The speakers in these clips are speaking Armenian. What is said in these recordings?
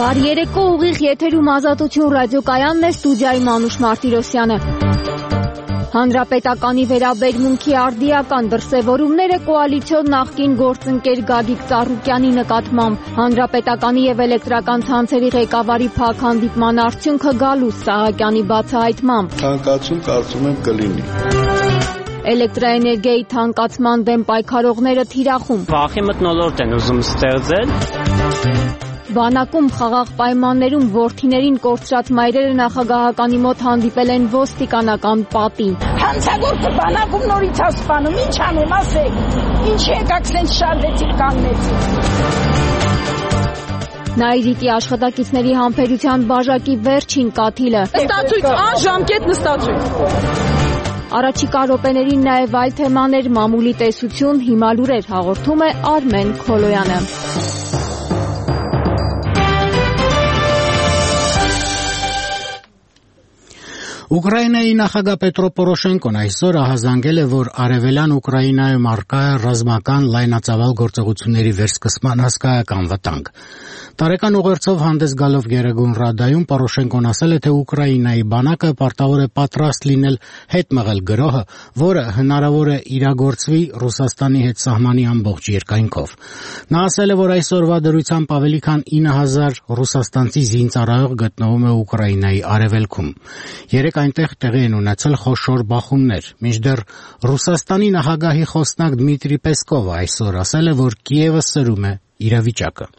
Բարերեկո ուղիղ եթերում Ազատություն ռադիոկայանն է, ստուդիայի Մանուշ Մարտիրոսյանը։ Հանրապետականի վերաբերմունքի արդիական դրսևորումները կոալիցիոն նախկին գործընկեր Գագիկ Ծառուկյանի նկատմամբ, Հանրապետականի եւ էլեկտրական ցանցերի ղեկավարի փակ հանդիպման արդյունքը գալուց Սահակյանի բացահայտմամբ։ Թանկացում կարծում եմ կլինի։ Էլեկտրաէներգիայի թանկացման դեմ պայքարողները թիրախում։ Վախի մթնոլորտ են ուզում ստեղծել։ Բանակում խաղաղ պայմաններում որդիներին կորցրած մայրերը նախագահականի մոտ հանդիպել են ոստիկանական պատին։ Հանցագործը բանակում նորից ասպանում, ինչ անեմ, ասեք, ինչ եկաք սենց շարվեցիք կանգնեցիք։ Նայիրիկի աշխատակիցների համբերության բաժակի վերջին կաթիլը։ Նստացույց, անժամկետ նստացույց։ Առաջիկա րոպեներին նաև այլ թեմաներ, մամուլի տեսություն, հիմա լուրեր հաղորդում է Արմեն Քոլոյանը։ Ուկրաինայի նախագահ Պետրո Պորոշենկոն այսօր ահազանգել է, որ արևելյան Ուկրաինայում առկա է ռազմական լայնածավալ գործողությունների վերսկսման հսկայական վտանգ։ Տարեկան ուղերձով հանդես գալով Գերագույն Ռադայում Պորոշենկոն ասել է, թե Ուկրաինայի բանակը պարտավոր է պատրաստ լինել հետ մղել գրոհը, որը հնարավոր է իրագործվի Ռուսաստանի հետ սահմանի ամբողջ երկայնքով։ Նա ասել է, որ այսօրվա դրությամբ ավելի քան 9000 ռուսաստանցի զինծառայող գտնվում է Ուկրաինայի արևելքում։ Երեք այնտեղ տեղի են ունեցել խոշոր բախումներ, մինչդեռ Ռուսաստանի նախագահի խոսնակ Դմիտրի Պեսկովը այսօր ասել է, որ Կիևը սրում է իրավիճակը։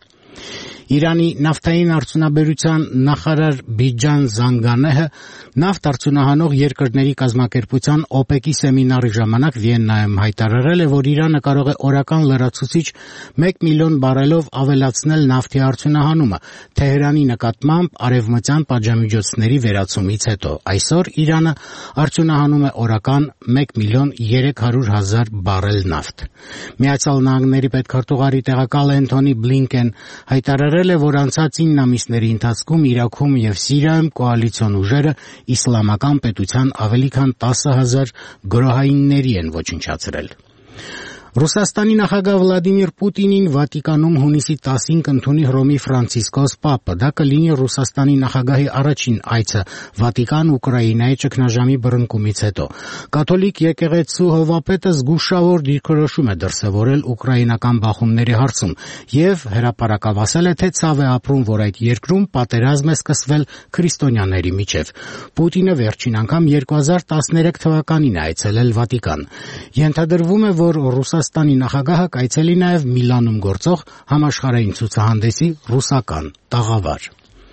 Իրանի նավթային արդյունաբերության նախարար Բիջան Զանգանեհը նավթ արդյունահանող երկրների կազմակերպության OPEC-ի սեմինարի ժամանակ Վիեննայում հայտարարել է, որ Իրանը կարող է օրական լրացուցիչ 1 միլիոն բարելով ավելացնել նավթի արդյունահանումը Թեհրանի նկատմամբ արևմտյան պատժամիջոցների վերացումից հետո։ Այսօր Իրանը արդյունահանում է օրական 1 միլիոն 300 հազար բարել նավթ։ Միացյալ Նահանգների պետքարտուղարի տեղակալ Էնթոնի Բլինկեն հայտարարել է, որ անցած 9 ամիսների ընթացքում Իրաքում եւ Սիրիայում կոալիցիոն ուժերը իսլամական պետության ավելի քան 10,000 գրոհայինների են ոչնչացրել։ Ռուսաստանի նախագահ Վլադիմիր Պուտինին Վատիկանում հունիսի 10-ին կընդունի Հռոմի Ֆրանցիսկոս Պապը։ Դա կլինի Ռուսաստանի նախագահի առաջին այցը Վատիկան Ուկրաինայի ճգնաժամի բռնկումից հետո։ Կաթոլիկ եկեղեցու հովապետը զգուշավոր դիրքորոշում է դրսևորել ուկրաինական բախումների հարցում եւ հրապարակավ ասել է, թե ցավ է ապրում, որ այդ երկրում պատերազմ է սկսվել քրիստոնյաների միջև։ Պուտինը վերջին անգամ 2013 թվականին է այցելել Վատիկան։ Ենթադրվում է, որ Ռուսաստանի նախագահը կայցելի նաև Միլանում գործող համաշխարհային ցուցահանդեսի ռուսական տաղավար։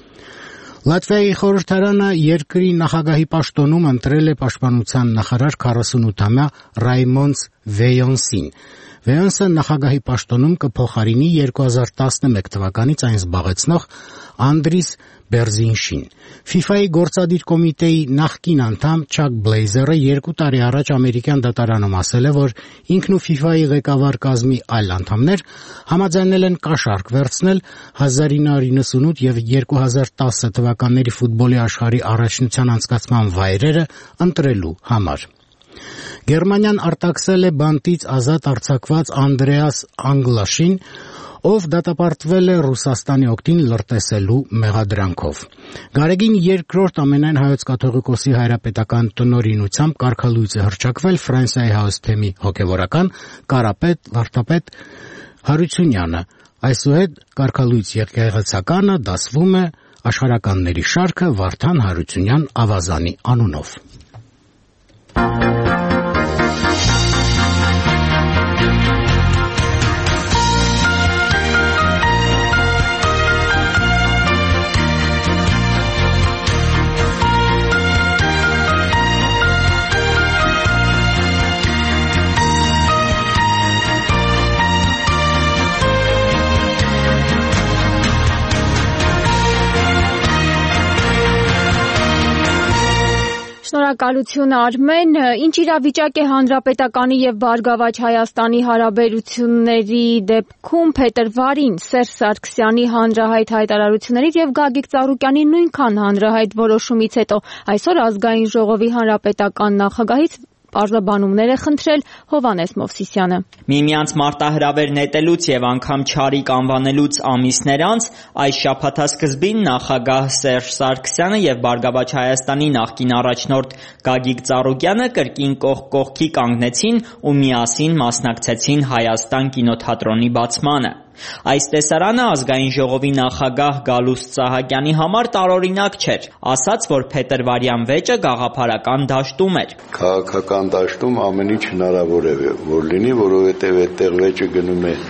Լատվիայի խորհրդարանը երկրի նախագահի պաշտոնում ընտրել է պաշտպանության նախարար 48-ամյա Ռայմոնդ Վեյոնսին։ Վեյոնսը նախագահի պաշտոնում կփոխարինի 2011 թվականից այն զբաղեցնող Անդրիս Բերզինշին։ FIFA-ի գործադիր կոմիտեի նախկին անդամ Չակ Բլեյզերը 2 տարի առաջ ամերիկյան դատարանում ասել է, որ ինքն ու FIFA-ի ղեկավար կազմի այլ անդամներ համաձայնել են կաշառք վերցնել 1998 եւ 2010 թվականների ֆուտբոլի աշխարհի առաջնության անցկացման վայրերը ընտրելու համար։ Գերմանիան արտաքսել է բանտից ազատ արձակված Անդրեաս Անգլաշին, ով դատապարտվել է Ռուսաստանի օգտին լրտեսելու մեղադրանքով։ Գարեգին երկրորդ ամենայն հայոց կաթողիկոսի հայրապետական տնօրինությամբ կարգալույծ է հռչակվել Ֆրանսիայի հայոց թեմի հոգևորական կարապետ վարդապետ Հարությունյանը։ Այսուհետ կարգալույծ եկեղեցականը դասվում է աշխարհականների շարքը Վարդան Հարությունյան ավազանի անունով։ Շնորհակալություն Արմեն, ինչ իրավիճակ է Հանրապետականի եւ Բարգավաճ Հայաստանի հարաբերությունների դեպքում փետրվարին Սերժ Սարգսյանի հանրահայտ հայտարարություններից եւ Գագիկ Ծառուկյանի նույնքան հանրահայտ որոշումից հետո այսօր ազգային ժողովի հանրապետական նախագահից Պարզաբանումներ է խնդրել Հովհաննես Մովսիսյանը։ Միմյանց մարտահրավեր նետելուց եւ անգամ չարիք անվանելուց ամիսներ անց այս շաբաթասկզբին նախագահ Սերժ Սարգսյանը եւ Բարգավաճ Հայաստանի նախկին առաջնորդ Գագիկ Ծառուկյանը կրկին կողք կողքի կանգնեցին ու միասին մասնակցեցին Հայաստան կինոթատրոնի բացմանը։ Այս տեսարանը Ազգային ժողովի նախագահ Գալուստ Սահակյանի համար տարօրինակ չէր, ասաց, որ փետրվարյան վեճը գաղափարական դաշտում էր։ Քաղաքական դաշտում ամեն ինչ հնարավոր է որ լինի, որովհետև այդտեղ վեճը գնում է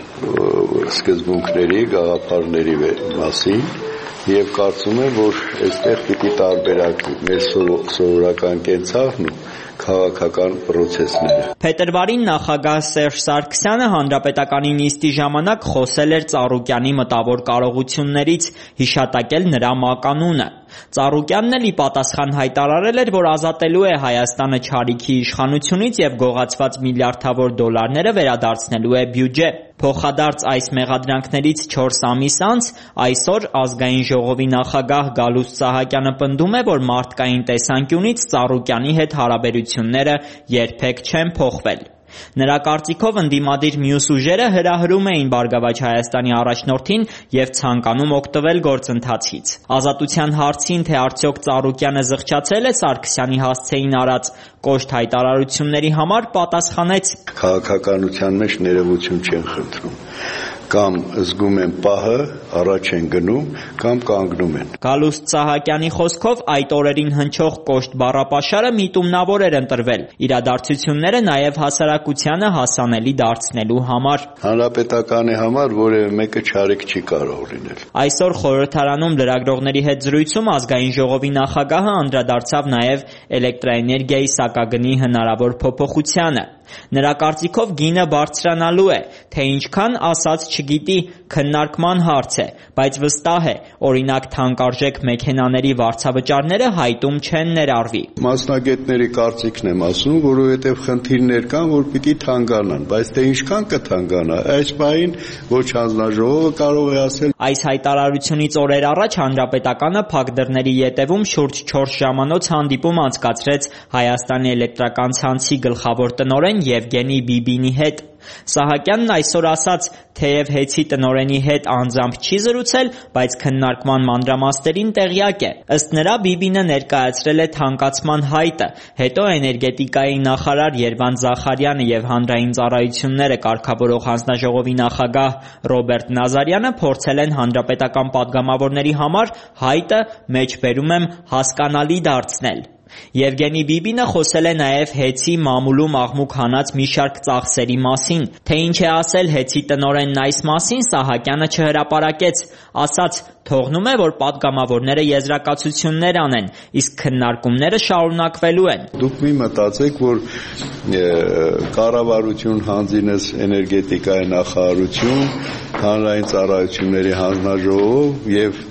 սկզբունքների, գաղափարների մասին եւ կարծում եմ, որ այստեղ պիտի տարբերակվի մեր սովորական կենցաղն ու քաղաքական պրոցեսները։ Փետրվարին նախագահ Սերժ Սարգսյանը հանրապետականի նիստի ժամանակ խոսել էր Ծառուկյանի մտավոր կարողություններից, հիշատակել նրա մականունը։ Ծառուկյանն էլ ի պատասխան հայտարարել էր, որ ազատելու է Հայաստանը չարիքի իշխանությունից եւ գողացված միլիարդավոր դոլարները վերադարձնելու է բյուջե։ Փոխադարձ այս մեղադրանքներից 4 ամիս անց այսօր Ազգային ժողովի նախագահ Գալուստ Սահակյանը պնդում է, որ մարդկային տեսանկյունից Ծառուկյանի հետ հարաբերությունները երբեք չեն փոխվել։ Նրա կարծիքով ընդդիմադիր մյուս ուժերը հրահրում էին Բարգավաճ Հայաստանի առաջնորդին եւ ցանկանում օգտվել գործընթացից։ Ազատության հարցին, թե արդյոք Ծառուկյանը զղջացել է Սարգսյանի հասցեին արած կոշտ հայտարարությունների համար, պատասխանեց. Քաղաքականության մեջ ներողություն չեն խնդրում։ Կամ զգում են պահը, առաջ են գնում, կամ կանգնում են։ Գալուստ Սահակյանի խոսքով այդ օրերին հնչող կոշտ բառապաշարը միտումնավոր էր ընտրվել, իրադարձությունները նաև հասարակությանը հասանելի դարձնելու համար։ Հանրապետականի համար որևէ մեկը չարիք չի կարող լինել։ Այսօր խորհրդարանում լրագրողների հետ զրույցում Ազգային ժողովի նախագահը անդրադարձավ նաև էլեկտրաէներգիայի սակագնի հնարավոր փոփոխությանը։ Նրա կարծիքով գինը բարձրանալու է, թե ինչքան ասած չգիտի, քննարկման հարց է, բայց վստահ է, օրինակ թանկարժեք մեքենաների վարձավճարները հայտում չեն ներառվի։ Մասնագետների կարծիքն եմ ասում, որովհետև խնդիրներ կան, որ պիտի թանկանան, բայց թե ինչքան կթանկանա, այս պահին ոչ հանձնաժողովը կարող է ասել։ Այս հայտարարությունից օրեր առաջ Հանրապետականը փակ դռների ետևում շուրջ 4 ժամանոց հանդիպում անցկացրեց Հայաստանի էլեկտրական ցանցի գլխավոր տնօրեն Եվգենի Բիբինի հետ։ Սահակյանն այսօր ասաց, թեև ՀԵՑ-ի տնօրենի հետ անձամբ չի զրուցել, բայց քննարկման մանրամասներին տեղյակ է։ Ըստ նրա Բիբինը ներկայացրել է թանկացման հայտը, հետո էներգետիկայի նախարար Երվանդ Զախարյանը եւ հանրային ծառայությունները կարգավորող հանձնաժողովի նախագահ Ռոբերտ Նազարյանը փորձել են հանրապետական падգամավորների համար հայտը, մեջբերում եմ, հասկանալի դարձնել։ Եվգենի Բիբինը խոսել է նաև ՀԵՑ-ի մամուլում աղմուկ հանած մի շարք ծախսերի մասին։ Թե ինչ է ասել ՀԵՑ-ի տնօրենն այս մասին, Սահակյանը չհրապարակեց, ասաց, թողնում է, որ падգամավորները եզրակացություններ անեն, իսկ քննարկումները շարունակվելու են։ Դուք մի մտածեք, որ կառավարություն հանձինես էներգետիկայի նախարարություն, հանրային ծառայությունների հանձնաժողով եւ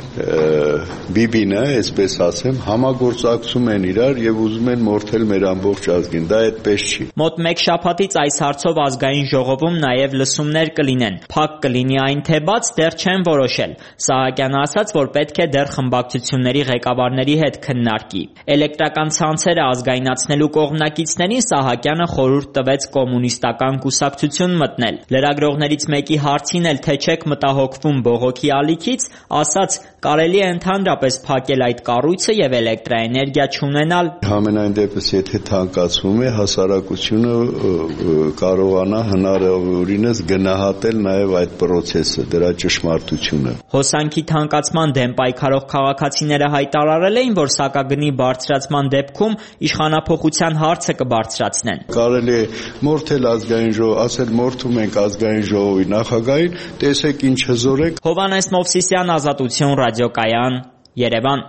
Բիբինը, այսպես ասեմ, համագործակցում են իրար եւ ուզում են մորթել մեր ամբողջ ազգին։ Դա այդպես չի։ Մոտ 1 շաբաթից այս հարցով Ազգային ժողովում նաեւ լսումներ կլինեն։ Փակ կլինի այն թե բաց, դեռ չեն որոշել։ Սահակյանը ասաց, որ պետք է դեռ խմբակցությունների ղեկավարների հետ քննարկի։ Էլեկտրական ցանցերը ազգայնացնելու կողմնակիցներին Սահակյանը խորհուրդ տվեց կոմունիստական կուսակցություն մտնել։ Լրագրողներից մեկի հարցին էլ, թե չեք մտահոգվում բողոքի ալիքից, ասաց, կարելի է ընդհանրապես փակել այդ կառույցը եւ էլեկտրաէներգիա չունենալ։ Համենայն դեպս, եթե թանկացվում է, հասարակությունը կարողանա հնարավորինս գնահատել նաեւ այդ process-ը, դրա ճշմարտությունը։ Հոսանքի թանկացման դեմ պայքարող քաղաքացիները հայտարարել էին, որ սակագնի բարձրացման դեպքում իշխանափոխության հարցը կբարձրացնեն։ Կարելի է մորթել ազգային ժողով, ասել մորթում ենք ազգային ժողովի նախագահին, տեսեք ինչ հզոր եք։ Հովհաննես Մովսիսյան, Ազատություն, Ռադիոկայան, Երևան։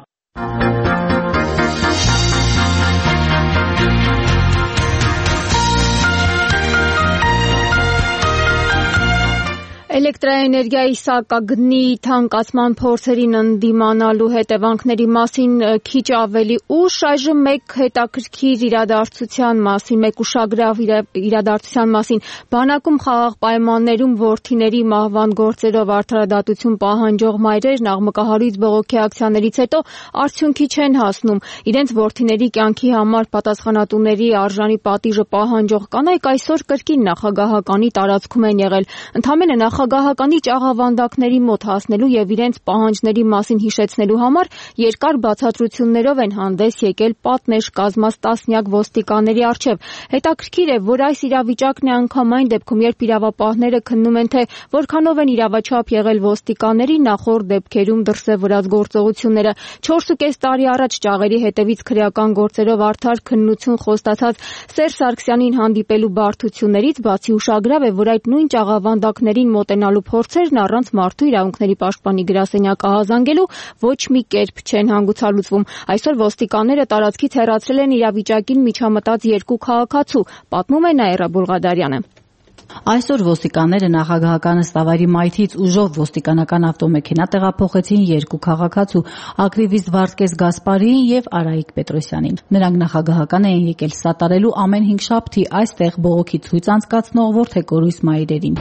Էլեկտրաէներգիայի սակագնի թանկացման փորձերին ընդդիմանալու հետևանքների մասին քիչ ավելի ուշ, այժմ մեկ հետաքրքիր մեկ ուշագրավ իրադարձության մասին։ Բանակում խաղաղ պայմաններում որդիների մահվան գործերով արդարադատություն պահանջող մայրերն աղմկահարույց բողոքի ակցիաներից հետո արդյունքի չեն հասնում։ Իրենց որդիների կյանքի համար պատասխանատուների արժանի պատիժը պահանջող կանայք այսօր կրկին նախագահականի տարածքում են եղել։ Ընդամենը նախագահականի ճաղավանդակների մոտ հասնելու եւ իրենց պահանջների մասին հիշեցնելու համար երկար բացատրություններով են հանդես եկել պատնեշ կազմած տասնյակ ոստիկանների առջեւ։ Հետաքրքիր է, որ այս իրավիճակն է անգամ այն դեպքում, երբ իրավապահները քննում են, թե որքանով են իրավաչափ եղել ոստիկանների նախորդ դեպքերում դրսևորած գործողությունները։ 4.5 տարի առաջ ճաղերի հետևից քրեական գործերով արդար քննություն խոստացած Սերժ Սարգսյանին հանդիպելու բարդություններից բացի ուշագրավ է, որ այդ նույն ճաղավանդակներին մոտենալու փորձերն առանց մարդու իրավունքների պաշտպանի գրասենյակ ահազանգելու ոչ մի կերպ չեն հանգուցալուծվում։ Այսօր ոստիկանները տարածքից հեռացրել են իրավիճակին միջամտած երկու քաղաքացու, պատմում է Նաիրա Բուլղադարյանը։ Այսօր ոստիկանները նախագահական նստավայրի մայթից ուժով ոստիկանական ավտոմեքենա տեղափոխեցին երկու քաղաքացու՝ ակտիվիստ Վարդգես Գասպարիին եւ Արայիկ Պետրոսյանին։ Նրանք նախագահական էին եկել սատարելու ամեն 5 շաբթի այստեղ բողոքի ցույց անցկացնող որդեկորույս մայրերին։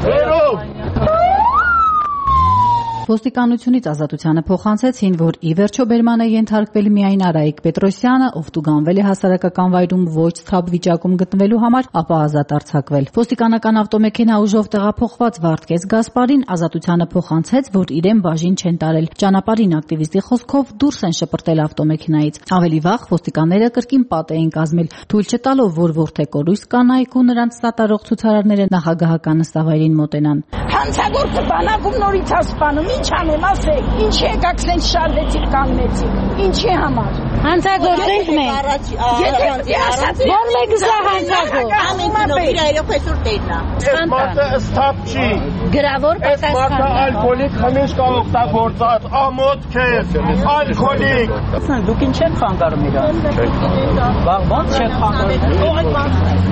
Ոստիկանությունից ազատությանը փոխանցեցին, որ ի վերջո բերման է ենթարկվել միայն Արայիկ Պետրոսյանը, ով տուգանվել է հասարակական վայրում ոչ ցավ վիճակում գտնվելու համար, ապա ազատ արձակվել։ Ոստիկանական ավտոմեքենա ուժով տեղափոխված Վարդգես Գասպարին ազատությանը փոխանցեց, որ իրեն բաժին չեն տարել։ Ճանապարհին ակտիվիստի խոսքով դուրս են շպրտել ավտոմեքենայից։ Ավելի վաղ ոստիկանները կրկին պատ էին կազմել, թույլ չտալով, որ որդեկորույս կանայք ու նրանց սատարող ցուցարարները նախագահական նստավայրին մոտենան։ Հանցագործը բանակում նորից հասպանում, ինչ անեմ, ասեք, ինչ եկաք սենց շարվեցիք կանգնեցիք, ինչի համար։ Հանցագործենք մենք։ Եթե ասած որ մեկ զա հանցագործ։ Ամեն նոր այրոքեսուր տերնա։ Այս մարդը ստապ չի։ Գրավոր պատասխան։ Այս մարդը ալկոլիկ խմիչք օգտագործած, ամոթ քեզ, ալկոլիկ։ Դուք ինչ եք խանգարում իրան։ Ոնց չեք խանգարում։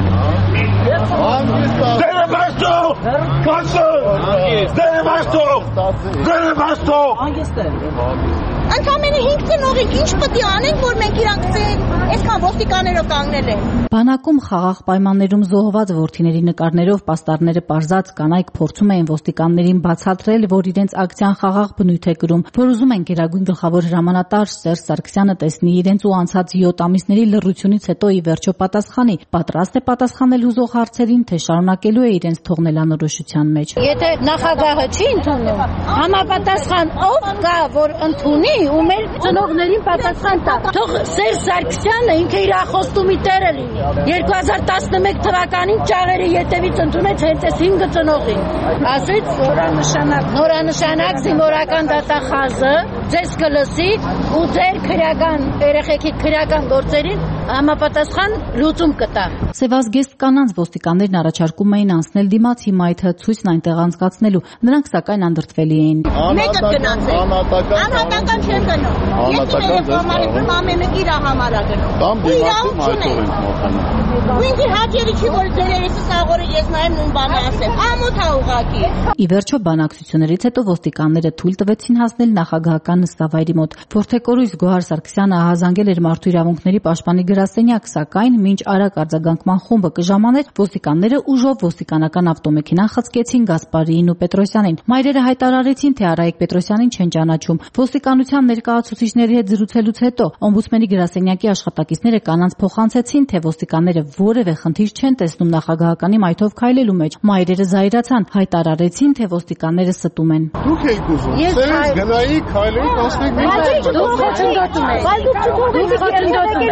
Ընդամենը 5 ծնողիկ ինչ պետք է անենք, որ մենք իրանք այսքան ոստիկաներով կանգնել են։ Բանակում խաղաղ պայմաններում զոհված որդիների նկարներով պաստառները պարզած կանայք փորձում էին ոստիկաններին բացատրել, որ իրենց ակցիան խաղաղ բնույթ է կրում, որ ուզում են Գերագույն գլխավոր հրամանատար Սերժ Սարգսյանը տեսնի իրենց ու անցած 7 ամիսների լռությունից հետո ի վերջո պատասխանի, պատրաստ է պատասխանել հուզող հարցերին, թե շարունակելու է իրենց թողնել անորոշության մեջ։ Եթե նախագահը չի ընդունում, համապատասխան ով կա, որ ընդունի ու մեր ծնողներին պատասխան տա։ Թող Սերժ Սարգսյանը ինքը իր ախոստումի տերը լինի։ 2011 թվականին ճաղերի ետևից ընդունեց հենց այս 5 ծնողին։ Ասեց նորանշանակ զինվորական դատախազը ձեզ կլսի ու ձեր քրեական երեխեքի քրեական գործերին համապատասխան լուծում կտա։ Սևազգեստ կանանց ոստիկաններն առաջարկում էին անցնել դիմացի մայթը ցույցն այնտեղ անցկացնելու, նրանք սակայն անդրդվելի էին։ Մեկը գնացել։ Անհատական չեն գնում։ Եթե ռեֆորմալի ամենը իր համար է գնում։ Իրավունք չունեն։ Ինձ հաճելի չի որ ձերերից սաղորը ես նայեմ նույն բանը ասեմ։ Ամոթ է ուղղակի։ Ի վերջո բանակցություններից հետո ոստիկանները թույլ տվեցին հասնել նախագահական նստավայրի մոտ։ Որդեկորույս Գոհար Սարգսյանը ահազանգել էր մարդու իրավունքների պաշտպանի գրասենյակ, սակայն մինչ արագ արձագանքման խումբը կժամաներ, ոստիկանները ուժով ոստիկանական ավտոմեքենա խցկեցին Գասպարիին ու Պետրոսյանին։ Մայրերը հայտարարեցին, թե Արայիկ Պետրոսյանին չեն ճանաչում։ Ոստիկանության ներկայացուցիչների հետ զրուցելուց հետո օմբուդսմենի գրասենյակի աշխատակիցները կանանց փոխանցեցին, թե ոստիկանները որևէ խնդիր չեն տեսնում նախագահականի մայթով քայլելու մեջ։ Մայրերը զայրացան, հայտարարեցին, թե ոստիկանները ստում են։ Դուք եք ուզում, սենց գնայի քայլեիք, ասեք մենք դուք խոչընդոտում եք։ Բայց դուք խոչընդոտում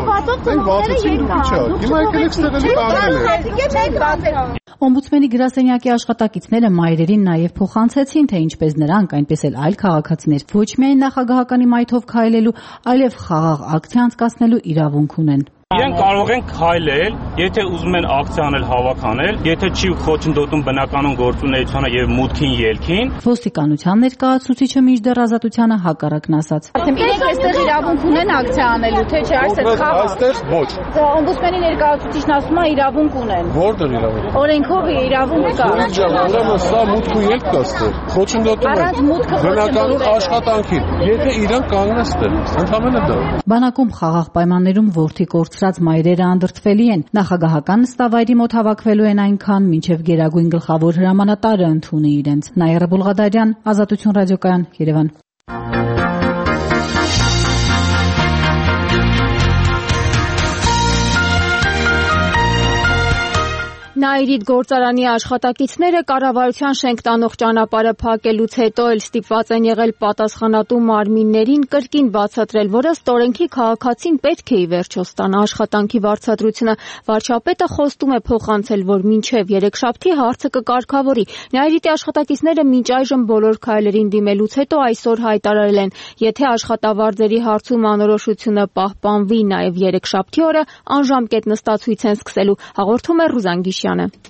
եք։ Օմբուդսմենի գրասենյակի աշխատակիցները մայրերին նաև փոխանցեցին, թե ինչպես նրանք, այնպես էլ այլ քաղաքացիներ ոչ միայն նախագահականի մայթով քայլելու, այլև խաղաղ ակցիա անցկացնելու իրավունք ունեն։ Իրենք կարող են քայլել, եթե ուզում են ակցիանել հավաքանել, եթե չի խոչընդոտում բնականon գործունեությանը եւ մուտքին ելքին։ Ոստիկանության ներկայացուցիչը մինչդեռ Ազատությանը հակառակն ասաց։ Իրենք այստեղ իրավունք ունեն ակցիա անելու, թե չէ, Այստեղ ոչ։ Օմբուդսմենի ներկայացուցիչն ասում է իրավունք ունեն։ Որտեղ իրավունք։ Օրենքով իրավունք կա։ Ուրեմն սա մուտք ու ելք կա այստեղ։ Խոչընդոտում են բնականon աշխատանքին։ Եթե իրենք կանգնած ստեղ, ընդհանրապես դա։ Բանակում խաղաղ պայմաններում որդի կորցրած մայրերը անդրդվելի են։ Նախագահական նստավայրի մոտ հավաքվելու են այնքան, մինչև Գերագույն գլխավոր հրամանատարը ընդունի իրենց։ Նաիրա Բուլղադարյան, Ազատություն ռադիոկայան, Երևան։ Նաիրիդ գործարանի աշխատակիցները կառավարության շենք տանող ճանապարհը փակելուց հետո էլ ստիպված են եղել պատասխանատու մարմիններին կրկին բացատրել, որ ըստ օրենքի քաղաքացին պետք է ի վերջո ստանա աշխատանքի վարձատրությունը։ Վարչապետը խոստում է փոխանցել, որ մինչև երեքշաբթի հարցը կկարգավորի։ Նաիրիդի աշխատակիցները մինչ այժմ բոլոր քայլերին դիմելուց հետո այսօր հայտարարել են, եթե աշխատավարձերի հարցում անորոշությունը պահպանվի նաև երեքշաբթի օրը, անժամկետ նստացույց են սկսելու, հաղորդում է Ռուզան Գիշյանը։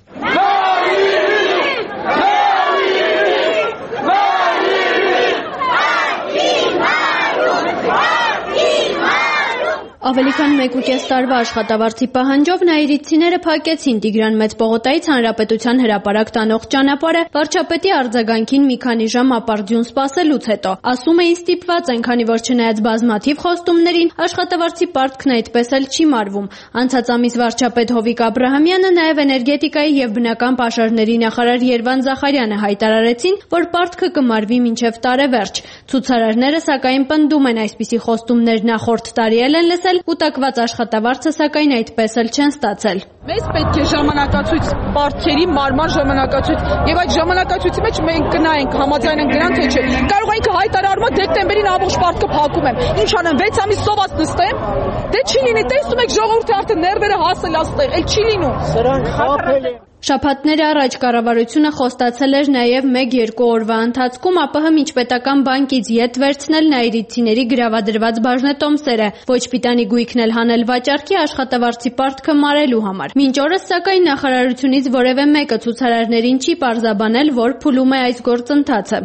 Ավելի քան 1.5 տարվա աշխատավարձի պահանջով նաիրիցիները փակեցին Տիգրան Մեծ պողոտայից Հանրապետության հրապարակ տանող ճանապարհը վարչապետի արձագանքին մի քանի ժամ ապարդյուն սպասելուց հետո։ Ասում էին ստիպված են, քանի որ չնայած բազմաթիվ խոստումներին, աշխատավարձի պարտքն այդպես էլ չի մարվում։ Անցած ամիս վարչապետ Հովիկ Աբրահամյանը նաև էներգետիկայի եւ բնական պաշարների նախարար Երվան Զախարյանը հայտարարեցին, որ պարտքը կմարվի մինչև տարեվերջ։ Ցուցարարները սակայն պնդում են այսպիսի խոստումներ նախորդ տարի են լսել, կուտակված աշխատավարձը սակայն այդպես էլ չեն ստացել։ Մեզ պետք է ժամանակացույց, պարտքերի մարման ժամանակացույց, եւ այդ ժամանակացույցի մեջ մենք կնայենք, համաձայնենք դրան, թե չէ։ Կարող ենք հայտարարում դեկտեմբերին ամբողջ պարտքը փակում եմ։ Ինչ անեմ, 6 ամիս սոված նստեմ։ Դե չի լինի, տեսնում եք ժողովուրդը արդեն ներվերը հասել աստեղ, էլ չի լինում։ Սրանք խափել են։ Շաբաթներ առաջ կառավարությունը խոստացել էր նաև 1-2 օրվա ընթացքում ԱՊՀ միջպետական բանկից յետ վերցնել նաիրիցիների գրավադրված բաժնետոմսերը, ոչ պիտանի գույքն էլ հանել վաճառքի աշխատավարձի պարտքը մարելու համար։ Մինչ օրս սակայն նախարարությունից որևէ մեկը ցուցարարներին չի պարզաբանել, որ փուլում է այս գործընթացը։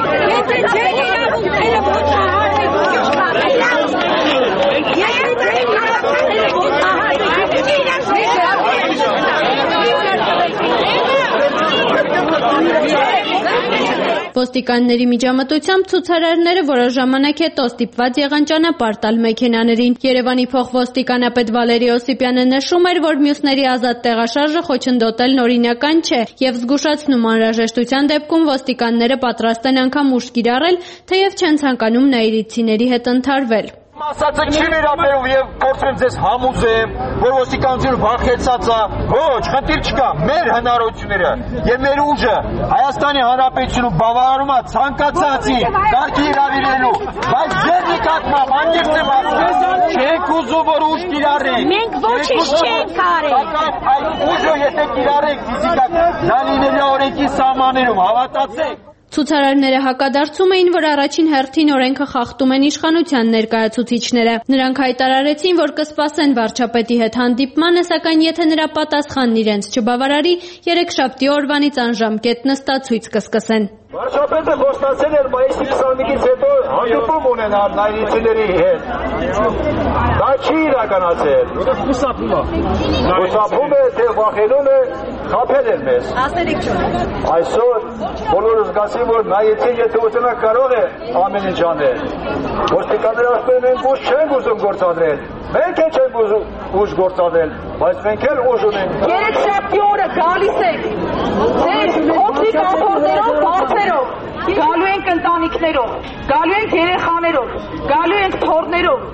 Ոստիկանների միջամտությամբ ցուցարարները որոշ ժամանակ հետո ստիպված եղան ճանապարհ տալ մեքենաներին։ Երևանի փոխոստիկանապետ Վալերի Օսիպյանը նշում էր, որ մյուսների ազատ տեղաշարժը խոչընդոտելն օրինական չէ եւ զգուշացնում անհրաժեշտության դեպքում ոստիկանները պատրաստ են անգամ ուժ կիրառել, թեև չեն ցանկանում նաիրիցիների հետ ընդհարվել։ Ասացը չի վերաբերում եւ կորցրեմ ձեզ համուզեմ, որ ոստիկանությունը վախեցած է։ Ոչ, խնդիր չկա, մեր հնարավորությունները եւ մեր ուժը Հայաստանի Հանրապետությունում բավարարում է ցանկացածի կարգի իրավիճելու, բայց ձեր նկատմամբ անկեղծ եմ ասում, չեք ուզում որ ուժ կիրառեք։ Մենք ոչինչ չենք արել։ Սակայն այդ ուժը եթե կիրառեք ֆիզիկական, դա լինելու է օրենքի սահմաններում, հավատացեք։ Ցուցարարները հակադարձում էին, որ առաջին հերթին օրենքը խախտում են իշխանության ներկայացուցիչները։ Նրանք հայտարարեցին, որ կսպասեն վարչապետի հետ հանդիպմանը, սակայն եթե նրա պատասխանն իրենց չբավարարի, երեքշաբթի օրվանից անժամկետ նստացույց կսկսեն։ Վարչապետը խոստացել էր մայիսի 21-ից հետո հանդիպում ունենալ նաիրիցիների հետ։ Դա չի իրականացել։ Խուսափում է։ Խուսափում է, թե վախենում է, խաբել էր մեզ։ Ասերիք չունենք։ Այսօր բոլորը զգացին, որ նաիրիցին եթե ուզենա կարող է ամեն ինչ անել։ Ոստիկանները ասում են, մենք ուժ չենք ուզում գործադրել։ Մենք էլ չենք ուզում ուժ գործադրել, բայց մենք էլ ուժ ունենք։ Երեքշաբթի օրը գալիս եք։ Ձեր օգնիկ ամբողջերով բարձերով։ Գալու ենք ընտանիքներով, գալու ենք երեխաներով, գալու ենք թոռներով,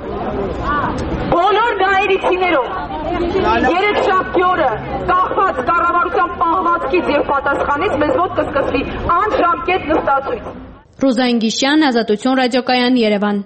բոլոր գայրիցիներով։ Երեքշաբթի օրը կախված կառավարության պահվածքից եւ պատասխանից մեզ մոտ կսկսվի անժամկետ նստացույց։ Ռուզան Գիշյան, Ազատություն ռադիոկայան, Երևան։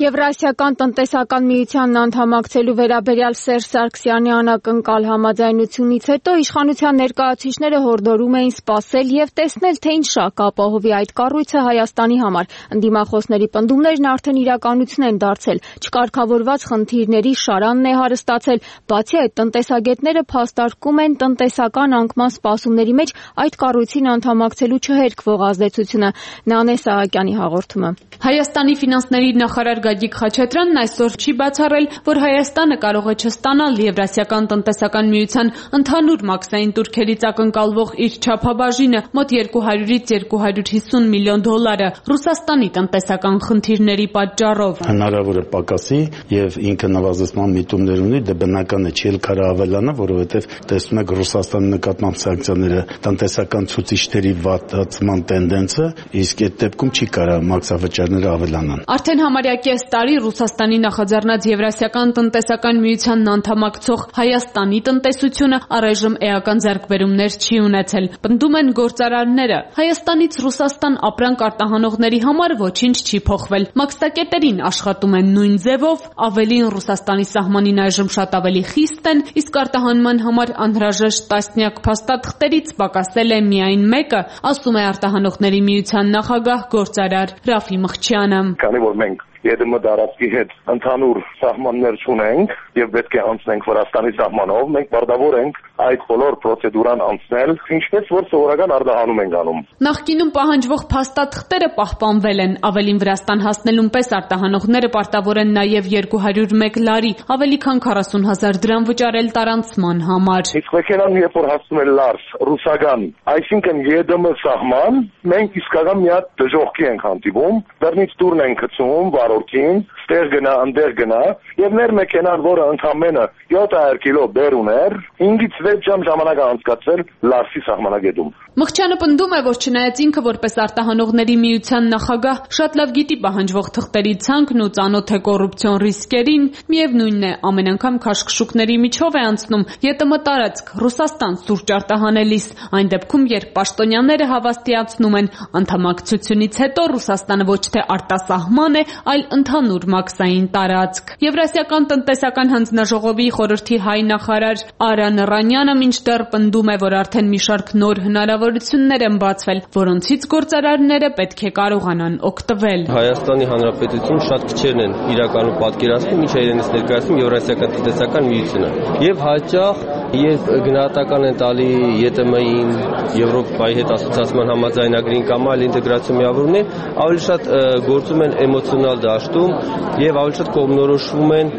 Եվրասիական տնտեսական միությանն անդամակցելու վերաբերյալ Սերժ Սարգսյանի անակնկալ համաձայնությունից հետո իշխանության ներկայացուցիչները հորդորում էին սպասել եւ տեսնել, թե ինչ շահ կապահովի այդ կառույցը Հայաստանի համար։ Ընդդիմախոսների պնդումներն արդեն իրականություն են դարձել։ Չկարգավորված խնդիրների շարանն է հարստացել։ Բացի այդ, տնտեսագետները փաստարկում են տնտեսական անկման սպասումների մեջ այդ կառույցին անդամակցելու չհերկվող ազդեցությունը։ Նանե Սահակյանի հաղորդումը։ Հայաստանի ֆինանսների նախարար Գագիկ Խաչատրյանն այսօր չի բացառել, որ Հայաստանը կարող է չստանալ Եվրասիական տնտեսական միության ընդհանուր մաքսային տուրքերից ակնկալվող իր չափաբաժինը մոտ 200-ից 250 միլիոն դոլարը Ռուսաստանի տնտեսական խնդիրների պատճառով։ Հնարավոր է պակասի եւ ինքը նվազեցման միտումներ ունի, դա բնական է, չի էլ կարող ավելանա, որովհետեւ տեսնում եք Ռուսաստանի նկատմամբ սանկցիաները տնտեսական ցուցիչների վատացման տենդենսը, իսկ այդ դեպքում չի կարող մաքսավճարները ավելանան։ Արդեն համարյա կես տարի Ռուսաստանի նախաձեռնած Եվրասիական տնտեսական միությանն անդամակցող Հայաստանի տնտեսությունը առայժմ էական ձեռքբերումներ չի ունեցել։ Պնդում են գործարարները։ Հայաստանից Ռուսաստան ապրանք արտահանողների համար ոչինչ չի փոխվել։ Մաքսատերերին աշխատում են նույն ձևով, ավելին Ռուսաստանի սահմանին այժմ շատ ավելի խիստ են, իսկ արտահանման համար անհրաժեշտ տասնյակ փաստաթղթերից պակասել է միայն մեկը, ասում է արտահանողների միության նախագահ գործարար Ռաֆի Մխչյանը։ Քանի որ մենք ԵԴՄ դարածքի հետ ընդհանուր սահմաններ չունենք եւ պետք է անցնենք Վրաստանի սահմանով, մենք պարտավոր ենք այդ բոլոր պրոցեդուրան անցնել, ինչպես որ սովորական արտահանում ենք անում։ Նախկինում պահանջվող փաստաթղթերը պահպանվել են, ավելին Վրաստան հասնելուն պես արտահանողները պարտավոր են նաեւ 201 լարի, ավելի քան 40,000 դրամ վճարել տարանցման համար։ Իսկ մեքենան երբ որ հասնում է լարս ռուսական, այսինքն ԵԴՄ սահման, մենք իսկական մի հատ դժոխքի ենք հանդիպում, դեռնից դուրն ենք գցում ստեղ գնա, ընդեղ գնա, եւ մեր մեքենան, որը ընդամենը 700 կիլո բեր ուներ, 5-ից 6 ժամ ժամանակ անցկացրել Լարսի սահմանագետում։ Մխչյանը պնդում է, որ չնայած ինքը որպես արտահանողների միության նախագահ շատ լավ գիտի պահանջվող թղթերի ցանկն ու ծանոթ է կոռուպցիոն ռիսկերին, միևնույնն է, ամեն անգամ քաշքշուկների միջով է անցնում ԵՏՄ տարածք Ռուսաստան սուրճ արտահանելիս, այն դեպքում, երբ պաշտոնյաները հավաստիացնում են, անդամակցությունից հետո Ռուսաստանը ոչ թե արտասահման է, այլ ընդհանուր մաքսային տարածք։ Եվրասիական տնտեսական հանձնաժողովի խորհրդի հայ նախարար Արա Նռանյանը մինչդեռ պնդում է, որ արդեն մի շարք նոր հնարավորություններ են բացվել, որոնցից գործարարները պետք է կարողանան օգտվել։ Հայաստանի Հանրապետություն շատ քչերն են իրականում պատկերացնում, ինչ իրենից ներկայացնում Եվրասիական տնտեսական միությունը։ Եվ հաճախ երբ գնահատական են տալի ԵՏՄ-ին, Եվրոպայի հետ ասոցիացիան համաձայնագրին կամ այլ ինտեգրացիա միավորներ, ավելի շատ գործում են էմոցիոնալ դաշտում եւ ավելի շատ կողմնորոշվում են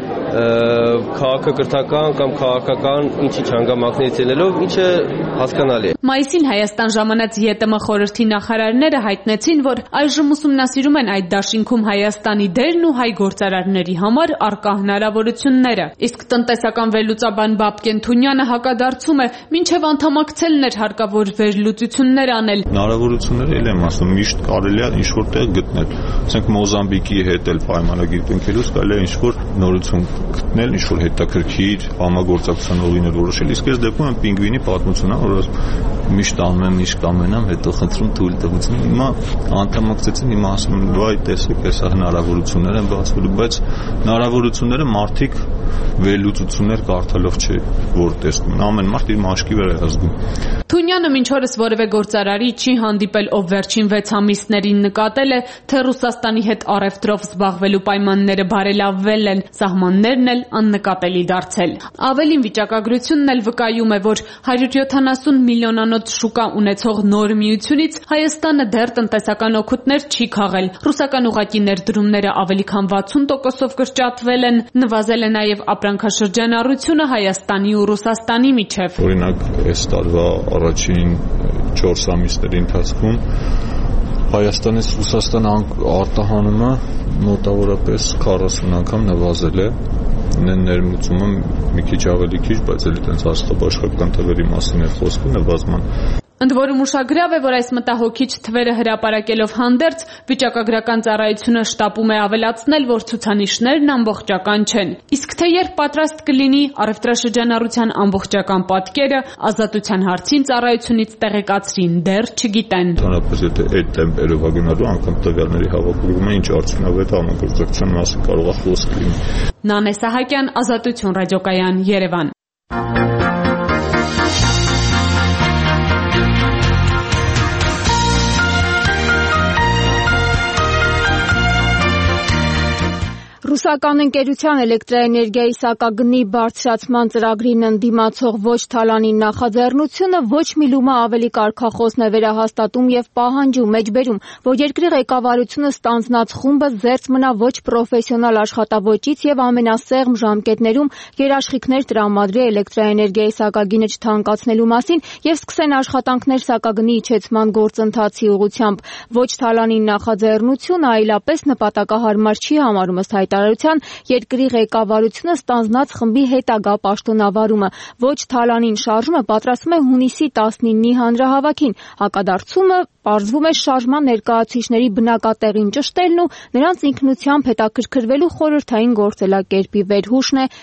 քաղաքակրթական կամ քաղաքական ինչ-ինչ հանգամանքներից ելնելով, ինչը հասկանալի է։ Մայիսին Հայաստան ժամանած ԵՏՄ խորհրդի նախարարները հայտնեցին, որ այժմ ուսումնասիրում են այդ դաշինքում Հայաստանի դերն ու հայ գործարարների համար առկա հնարավորությունները։ Իսկ տնտեսական վերլուծաբան Բաբկեն Թունյանը հակադարձում է, մինչև անդամակցելն էր հարկավոր վերլուծություններ անել։ Հնարավորությունները էլ եմ ասում, միշտ կարելի է ինչ-որ տեղ գտնել։ Ասենք Մոզամբիկի հետ էլ պայմանագիր կնքելուց կարելի է ինչ-որ նորություն գտնել, ինչ-որ հետաքրքիր համագործակցության ուղիներ որոշել, իսկ այս դեպքում են պինգվինի պատմությունը, որ միշտ անում եմ, միշտ կամենամ, հետո խնդրում թույլ տվություն։ Հիմա անդամակցեցին, հիմա ասում են, վայ, տեսեք, հեսա հնարավորություններ են բացվելու, բայց հնարավորությունները մարդիկ վերլուծություններ կարդալով չէ, որ տեսնում են, ամեն մարդ իր մաշկի վրա է ազգում։ Թունյանը մինչ օրս որևէ գործարարի չի հանդիպել, ով վերջին 6 ամիսներին նկատել է, թե Ռուսաստանի հետ առևտրով զբաղվելու պայմանները բարելավվել են, սահմաններն էլ աննկատելի դարձել։ Ավելին վիճակագրությունն էլ վկայում է, որ 170 միլիոնանոց շուկա ունեցող նոր միությունից Հայաստանը դեռ տնտեսական օգուտներ չի քաղել։ Ռուսական ուղղակի ներդրումները ավելի քան 60%-ով կրճատվել են, նվազել է նաև ապրանքաշրջանառությունը Հայաստանի ու Ռուսաստանի միջև։ Օրինակ, այս տարվա առաջին 4 ամիսների ընթացքում Հայաստանից Ռուսաստան արտահանումը մոտավորապես 40 անգամ նվազել է, ներմուծումը մի քիչ ավելի քիչ, բայց էլի տենց աշխատաբաշխական թվերի մասին է խոսքը նվազման։ Ընդ որում ուշագրավ է, որ այս մտահոգիչ թվերը հրապարակելով հանդերձ վիճակագրական ծառայությունը շտապում է ավելացնել, որ ցուցանիշներն ամբողջական չեն։ Իսկ թե երբ պատրաստ կլինի առևտրաշրջանառության ամբողջական պատկերը, ազատության հարցին ծառայությունից տեղեկացրին, դեռ չգիտեն։ Ընդհանրապես եթե այդ տեմպերով ագնալու անգամ տվյալների հավաքվում է, ինչ արդյունավետ համագործակցության մասին կարող է խոսք լինի։ Նանե Սահակյան, Ազատություն ռադիոկայան, Երևան։ Ռուսական ընկերության էլեկտրաէներգիայի սակագնի բարձրացման ծրագրին ընդդիմացող ոչ թալանի նախաձեռնությունը ոչ մի լումա ավելի կարգախոսն է վերահաստատում եւ պահանջում մեջբերում, որ երկրի ղեկավարությունը ստանձնած խումբը զերծ մնա ոչ պրոֆեսիոնալ աշխատավոճից եւ ամենասեղմ ժամկետներում երաշխիքներ տրամադրի էլեկտրաէներգիայի սակագինը չթանկացնելու մասին եւ սկսեն աշխատանքներ սակագնի իջեցման գործընթացի ուղղությամբ։ Ոչ թալանի նախաձեռնությունը այլապես նպատակահարմար չի համարում ըստ երկրի ղեկավարությունը ստանձնած խմբի հետագա պաշտոնավարումը։ Ոչ թալանին շարժումը պատրաստվում է հունիսի 19-ի հանրահավաքին։ Հակադարձումը պարզվում է շարժման ներկայացուցիչների բնակատեղին ճշտելն ու նրանց ինքնությամբ հետաքրքրվելու խորհրդային գործելակերպի վերհուշն է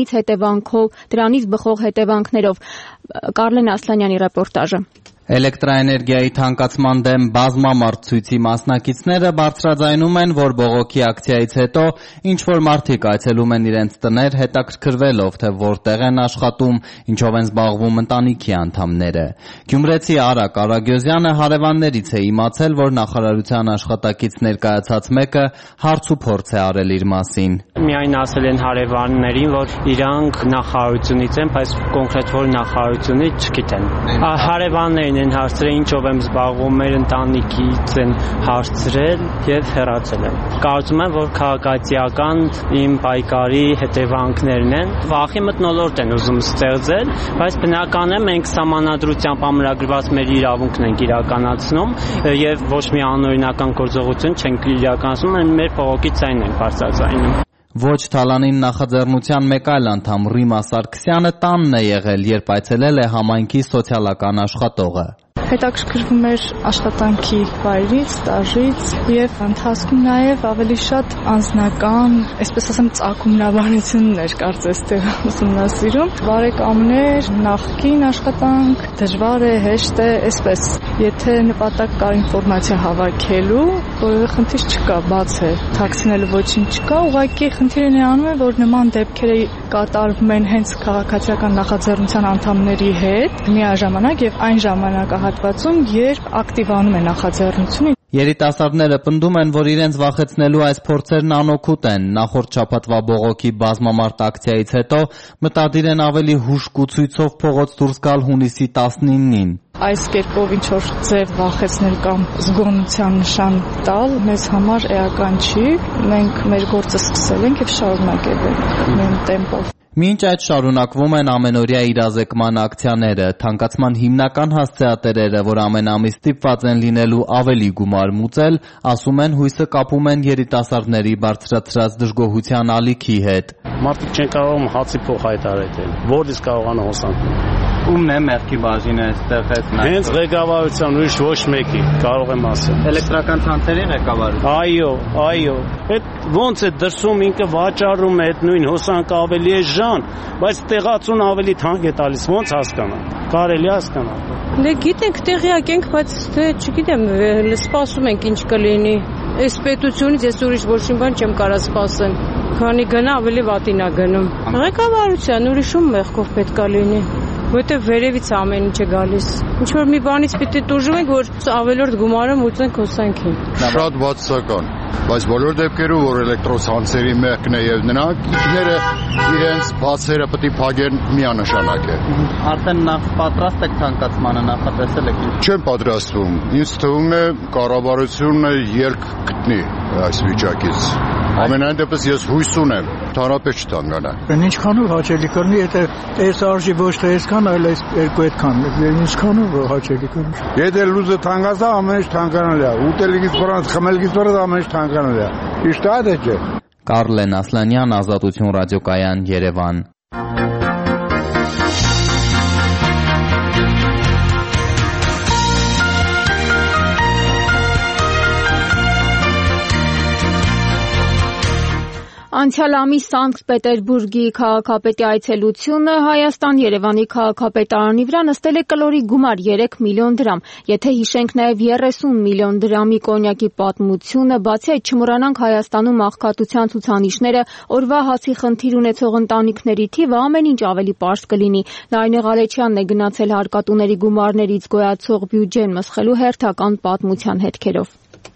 դրանից բխող հետևանքներով։ Կարլեն Ասլանյանի ռեպորտաժը։ Էլեկտրաէներգիայի թանկացման դեմ բազմամարդ ցույցի մասնակիցները բարձրաձայնում են, որ բողոքի ակցիայից հետո ինչ-որ մարդիկ այցելում են իրենց տներ հետաքրքրվելով, թե որտեղ են աշխատում, ինչով են զբաղվում ընտանիքի անդամները։ Գյումրեցի Արա Կարագյոզյանը հարևաններից է իմացել, որ նախարարության աշխատակից ներկայացած մեկը հարց ու փորձ է արել իր մասին։ Միայն ասել են հարևաններին, որ իրանք նախարարությունից են, բայց կոնկրետ որ նախարարությունից չգիտեն։ Հարևաններին են հարցրել, ինչով եմ զբաղվում, մեր ընտանիքից են հարցրել եւ հեռացել են։ Կարծում եմ, որ քաղաքացիական իմ պայքարի հետևանքներն են։ Վախի մթնոլորտ են ուզում ստեղծել, բայց բնական է մենք սահմանադրությամբ ամրագրված մեր իրավունքն ենք իրականացնում եւ ոչ մի անօրինական գործողություն չենք իրականացնում, մեր փողոքի ցայնն ենք բարձրացնում։ Ոչ թալանին նախաձեռնության մեկ այլ անդամ Ռիմա Սարգսյանը տանն է եղել, երբ այցելել է համայնքի սոցիալական աշխատողը։ Հետաքրքրվում էր աշխատանքի վայրից, ստաժից եւ ընթացքում նաեւ ավելի շատ անձնական, այսպես ասեմ, ծագումնաբանությունն էր կարծես թե ուսումնասիրում։ Բարեկամներ, նախկին աշխատանք, դժվար է, հեշտ է, այսպես։ Եթե նպատակ կար ինֆորմացիա հավաքելու, որևէ խնդիր չկա, բաց է, թաքցնելու ոչինչ չկա, ուղղակի խնդիրն անում է, որ նման դեպքերը կատարվում են հենց քաղաքացիական նախաձեռնության անդամների հետ միաժամանակ եւ այն ժամանակահատվածում, երբ ակտիվանում է նախաձեռնությունը։ Երիտասարդները պնդում են, որ իրենց վախեցնելու այս փորձերն անօգուտ են։ Նախորդ շաբաթվա բողոքի բազմամարդ ակցիայից հետո մտադիր են ավելի հուժկու ցույցով փողոց դուրս գալ հունիսի 19-ին։ Այս կերպով ինչ-որ ձև վախեցնել կամ զգոնության նշան տալ մեզ համար էական չի։ Մենք մեր գործը սկսել ենք եւ շարունակել ենք նույն տեմպով։ Մինչ այդ շարունակվում են ամենօրյա իրազեկման ակցիաները, թանկացման հիմնական հասցեատերերը, որ ամեն ամիս ստիպված են լինելու ավելի գումար մուծել, ասում են հույսը կապում են երիտասարդների բարձրացրած դժգոհության ալիքի հետ։ Մարդիկ չեն կարողանում հացի փող հայտարարել, որից կարողանա հոսանք։ Ումն է մեղքի բաժինը այստեղ էս։ Հենց ղեկավարության ուրիշ ոչ մեկի, կարող եմ ասել։ Էլեկտրական ցանցերի ղեկավարություն։ Այո։ Այդ ոնց է դրսում ինքը վաճառում է այդ նույն հոսանքը ավելի է ժան, բայց տեղացուն ավելի թանկ է տալիս, ոնց հասկանալ։ Կարելի հասկանալ։ Դե գիտենք, տեղյակ ենք, բայց թե չգիտեմ, սպասում ենք ինչ կլինի։ Այս պետությունից ես ուրիշ ոչ մի բան չեմ կարող սպասել։ Քանի գնա ավելի վատին է գնում։ Ղեկավարության ուրիշում մեղքով պետք է լինի։ Որտեղ վերևից ամեն ինչ է գալիս։ Ինչ որ մի բանից պիտի տուժենք, որ ավելորդ գումարը մուծենք հոսանքին։ Շատ բացասական, բայց բոլոր դեպքերում, որ էլեկտրոցանցերի մեղքն է եւ նրանք ինքները իրենց բացերը պետք է փակեն միանշանակ է։ Արդեն նախ պատրաստ եք ցանկացմանը, նախատեսել եք։ Չեմ պատրաստվում։ Ինձ թվում է կառավարությունը ելք գտնի այս վիճակից։ Ամենայն դեպս ես հույս ունեմ, թարապետ չթանկանա։ Ինչքանով հաճելի կլինի, եթե այս արժի ոչ թե այսքան, այլ այս երկու այդքան, ինչքանով հաճելի կլինի։ Եթե լուզը թանկացա, ամեն ինչ թանկանալ է։ Ուտելիքից վրան, խմելիքից վրան ամեն ինչ թանկանալ է։ Ճիշտ է թե չէ։ Կարլեն Ասլանյան, Ազատություն ռադիոկայան, Երևան։ Անցյալ ամիս Սանկտ Պետերբուրգի քաղաքապետի այցելությունը Հայաստան Երևանի քաղաքապետարանի վրա նստել է կլորի գումար 3 միլիոն դրամ։ Եթե հիշենք նաև 30 միլիոն դրամի կոնյակի պատմությունը, բացի այդ չմոռանանք Հայաստանում աղքատության ցուցանիշները, օրվա հասի խնդիր ունեցող ընտանիքների թիվը ամեն ինչ ավելի պարզ կլինի։ Նարինե Ղալեչյանն է գնացել հարկատուների գումարներից գոյացող բյուջեն մսխելու հերթական պատմության հետքերով։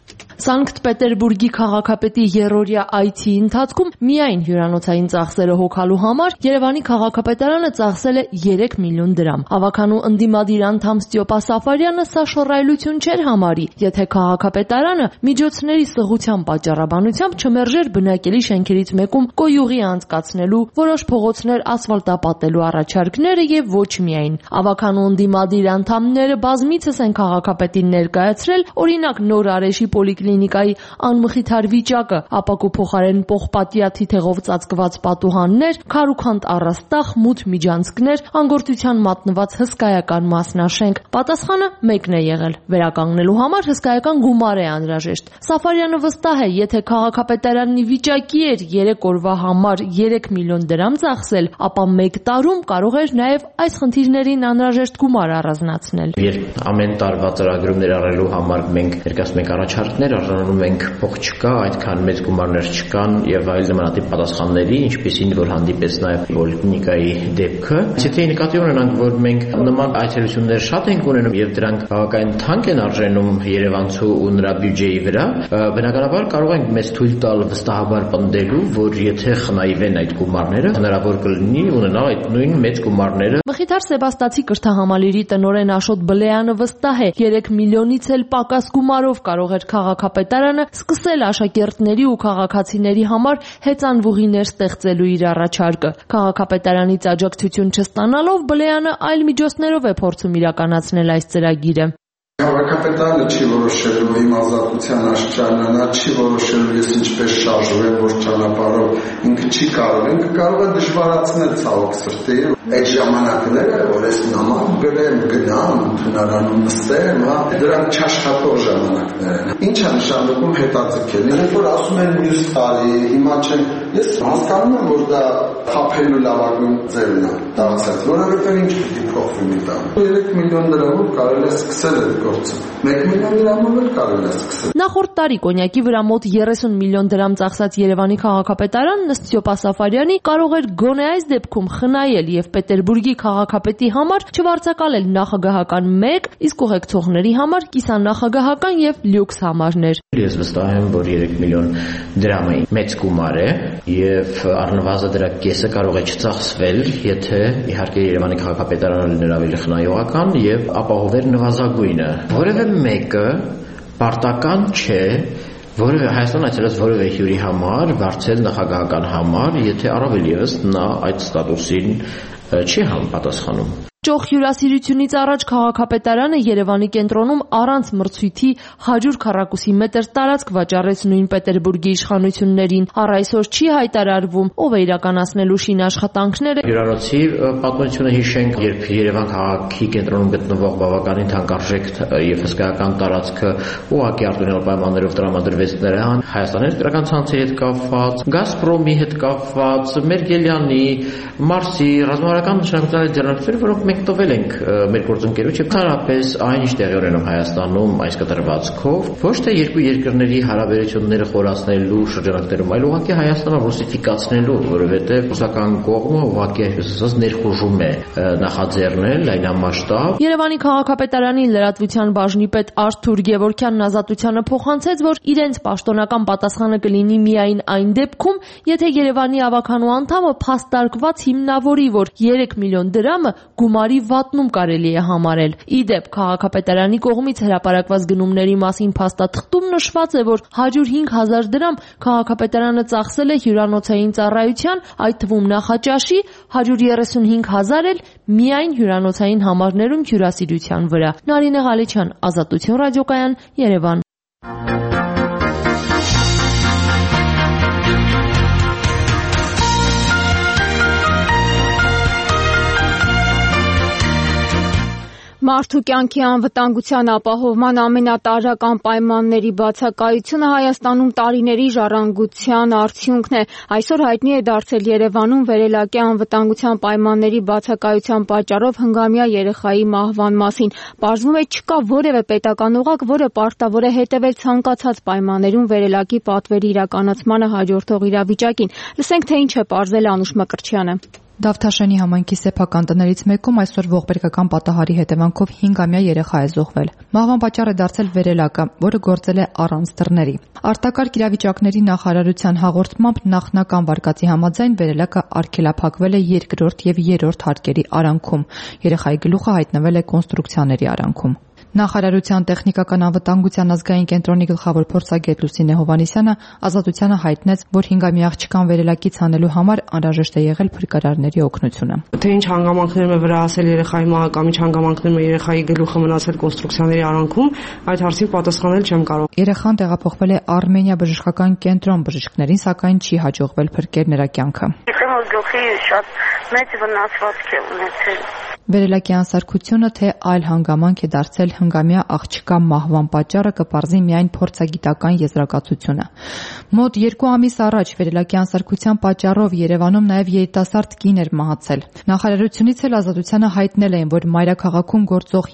Սանկտ Պետերբուրգի քաղաքապետի երրորդյա այցի ընթացքում միայն հյուրանոցային ծախսերը հոգալու համար Երևանի քաղաքապետարանը ծախսել է 3 միլիոն դրամ։ Ավականու ընդդիմադիր անդամ Ստյոպա Սաֆարյանը սա շռայլություն չէր համարի, եթե քաղաքապետարանը միջոցների սղության պատճառաբանությամբ չմերժեր բնակելի շենքերից մեկում կոյուղի անցկացնելու, որոշ փողոցներ ասֆալտապատելու առաջարկները եւ ոչ միայն։ Ավականու ընդդիմադիր անդամները բազմիցս են քաղաքապետին ներկայացրել, օրինակ Նոր Արեշի պոլիկլինիկայի անմխիթար վիճակը, ապակու փոխարեն պողպատյա թիթեղով ծածկված պատուհաններ, քարուքանդ առաստաղ, մութ միջանցքներ, անգործության մատնված հսկայական մասնաշենք։ Պատասխանը մեկն է եղել՝ վերականգնելու համար հսկայական գումար է անհրաժեշտ։ Սաֆարյանը վստահ է, եթե քաղաքապետարանի վիճակի էր 3 օրվա համար 3 միլիոն դրամ ծախսել, ապա 1 տարում կարող էր նաև այս խնդիրներին անհրաժեշտ գումար առանձնացնել։ Երբ ամեն տարվա ծրագրում ներառելու համար մենք ներկայացնում ենք առաջարկներ, արժանանում ենք փող չկա, այդքան մեծ գումարներ չկան եւ այլ նմանատիպ պատասխանների, ինչպեսին որ հանդիպեց նաեւ պոլիկլինիկայի դեպքը։ Եթե նկատի ունենանք, որ մենք նման այցելություններ շատ ենք ունենում եւ դրանք բավականին թանկ են արժենում երևանցու ու նրա բյուջեի վրա, բնականաբար կարող ենք մեզ թույլ տալ վստահաբար պնդելու, որ եթե խնայվեն այդ գումարները, հնարավոր կլինի ունենալ այդ նույն մեծ գումարները։ Մխիթար Սեբաստացի կրթահամալիրի տնօրեն Աշոտ Բլեյանը վստահ է, 3 միլիոնից էլ պակաս գումարով կարող էր քաղաքապետարանը սկսել աշակերտների ու քաղաքացիների համար հեծանվուղիներ ստեղծելու իր առաջարկը։ Քաղաքապետարանից աջակցություն չստանալով Բլեյանը այլ միջոցներով է փորձում իրականացնել այս ծրագիրը։ Քաղաքապետարանը չի որոշելու իմ ազատության աշճարանը, նա չի որոշելու ես ինչպես շարժվեմ, որ ճանապարհով ինքը չի կարող, ինքը կարող է դժվարացնել ցավոք սրտի այդ ժամանակները, որ ես նման գրեմ, գնամ, ընդունարանում նստեմ, դրանք չաշխատող ժամանակներ են։ Ինչ է նշանակում հետաձգել։ Երբ որ ասում են մյուս տարի, հիմա չեն, ես հասկանում եմ, որ դա խափելու լավագույն ձևն է դարձած, որովհետև ինչ պիտի փոխվի մի տան։ 3 միլիոն դրամով կարելի է սկսել այդ գործը։ 1 միլիոն դրամով էլ կարելի է սկսել։ Նախորդ տարի կոնյակի վրա մոտ 30 միլիոն դրամ ծախսած Երևանի քաղաքապետարանն ըստ Ստյոպա Սաֆարյանի կարող էր գոնե այս դեպքում խնայել եւ Պետերբուրգի քաղաքապետի համար չվարձակալել նախագահական 1, իսկ ուղեկցողների համար կիսանախագահական եւ լյուքս համարներ։ Ես վստահ եմ, որ 3 միլիոն դրամը մեծ գումար է եւ առնվազն դրա կեսը կարող է չծախսվել, եթե իհարկե Երևանի քաղաքապետարանը լիներ ավելի խնայողական եւ ապահովեր նվազագույնը։ Որևէ մեկը պարտական չէ որևէ Հայաստան այցելած որևէ հյուրի համար վարձել նախագահական համար, եթե առավել եւս նա այդ ստատուսին չի համապատասխանում։ Ճոխ հյուրասիրությունից առաջ քաղաքապետարանը Երևանի կենտրոնում առանց մրցույթի 100 քառակուսի մետր տարածք վաճառեց նույն Պետերբուրգի իշխանություններին։ Առ այսօր չի հայտարարվում ով է իրականացնելու շինաշխատանքները։ Հյուրանոցի պատմությունը հիշենք, երբ Երևան քաղաքի կենտրոնում գտնվող բավականին թանկարժեք եւ հսկայական տարածքը ուղղակի արտոնյալ պայմաններով տրամադրվեց նրան, Հայաստանի պետական ցանցի հետ կապված, Գազպրոմի հետ կապված, Մերգելյանի, Մարսի ռազմավարական նշանակության ձեռնարկությունները, որոնք մենք տվել ենք մեր գործընկերոջ եւ հարաբերս այն ինչ տեղի ունենում Հայաստանում այս կտրվածքով, ոչ թե երկու երկրների հարաբերությունները խորացնելու շրջանակներում, այլ ուղղակի Հայաստանը ռուսիֆիկացնելու, որովհետեւ ռուսական կողմը ուղղակի այսպես ասած ներխուժում է նախաձեռնել լայնամասշտաբ։ Երևանի քաղաքապետարանի լրատվության բաժնի պետ Արթուր Գևորգյանն ազատությանը փոխանցեց, որ իրենց պաշտոնական պատասխանը կլինի միայն այն դեպքում, եթե Երևանի ավականու անդամը փաստարկված հիմնավորի, որ 3 միլիոն դրամը գումարի վատնում կարելի է համարել։ Իդեպ քաղաքապետարանի կողմից հրապարակված գնումների մասին փաստաթղթում նշված է, որ 105,000 դրամ քաղաքապետարանը ծախսել է հյուրանոցային ծառայության, այդ թվում նախաճաշի, 135,000 էլ միայն հյուրանոցային համարներում հյուրասիրության վրա։ Նարինե Ղալեչյան, Ազատություն ռադիոկայան, Երևան։ Մարդու կյանքի անվտանգության ապահովման ամենատարրական պայմանների բացակայությունը Հայաստանում տարիների ժառանգության արդյունքն է։ Այսօր հայտնի է դարձել Երևանում վերելակի անվտանգության պայմանների բացակայության պատճառով հնգամյա երեխայի մահվան մասին։ Պարզվում է չկա որևէ պետական օղակ, որը պարտավոր է հետևել ցանկացած պայմաններում վերելակի պատվերի իրականացմանը հաջորդող իրավիճակին։ Լսենք, թե ինչ է պարզել Անուշ Մկրտչյանը։ Դավթաշենի համայնքի սեփական տներից մեկում այսօր ողբերգական պատահարի հետևանքով 5-ամյա երեխա է զոհվել։ Մահվան պատճառ է դարձել վերելակը, որը գործել է առանց դռների։ Արտակարգ իրավիճակների նախարարության հաղորդմամբ նախնական վարկածի համաձայն վերելակը արգելափակվել է 2-րդ եւ 3-րդ հարկերի արանքում։ Երեխայի գլուխը հայտնվել է կոնստրուկցիաների արանքում։ Նախարարության տեխնիկական անվտանգության ազգային կենտրոնի գլխավոր փորձագետ Լուսինե Հովհաննիսյանը Ազատությանը հայտնեց, որ 5-ամյա աղջկան վերելակից հանելու համար անհրաժեշտ է եղել փրկարարների օգնությունը։ Թե ինչ հանգամանքներում է վրահասել երեխայի մահը կամ ինչ հանգամանքներում է երեխայի գլուխը մնացել կոնստրուկցիաների արանքում, այդ հարցին պատասխանել չեմ կարող։ Երեխան տեղափոխվել է Արմենիա բժշկական կենտրոն, բժիշկներին սակայն չի հաջողվել փրկել նրա կյանքը։ Գլխի շատ մեծ վնասվածք է ունեցել։ Վերելակի անսարքությունը, թե այլ հանգամանք է դարձել հնգամյա աղջկա մահվան պատճառը, կպարզի միայն փորձագիտական եզրակացությունը։ Մոտ 2 ամիս առաջ վերելակի անսարքության պատճառով Երևանում նաև երիտասարդ կին էր մահացել։ Նախարարությունից էլ Ազատությանը հայտնել էին, որ մայրաքաղաքում գործող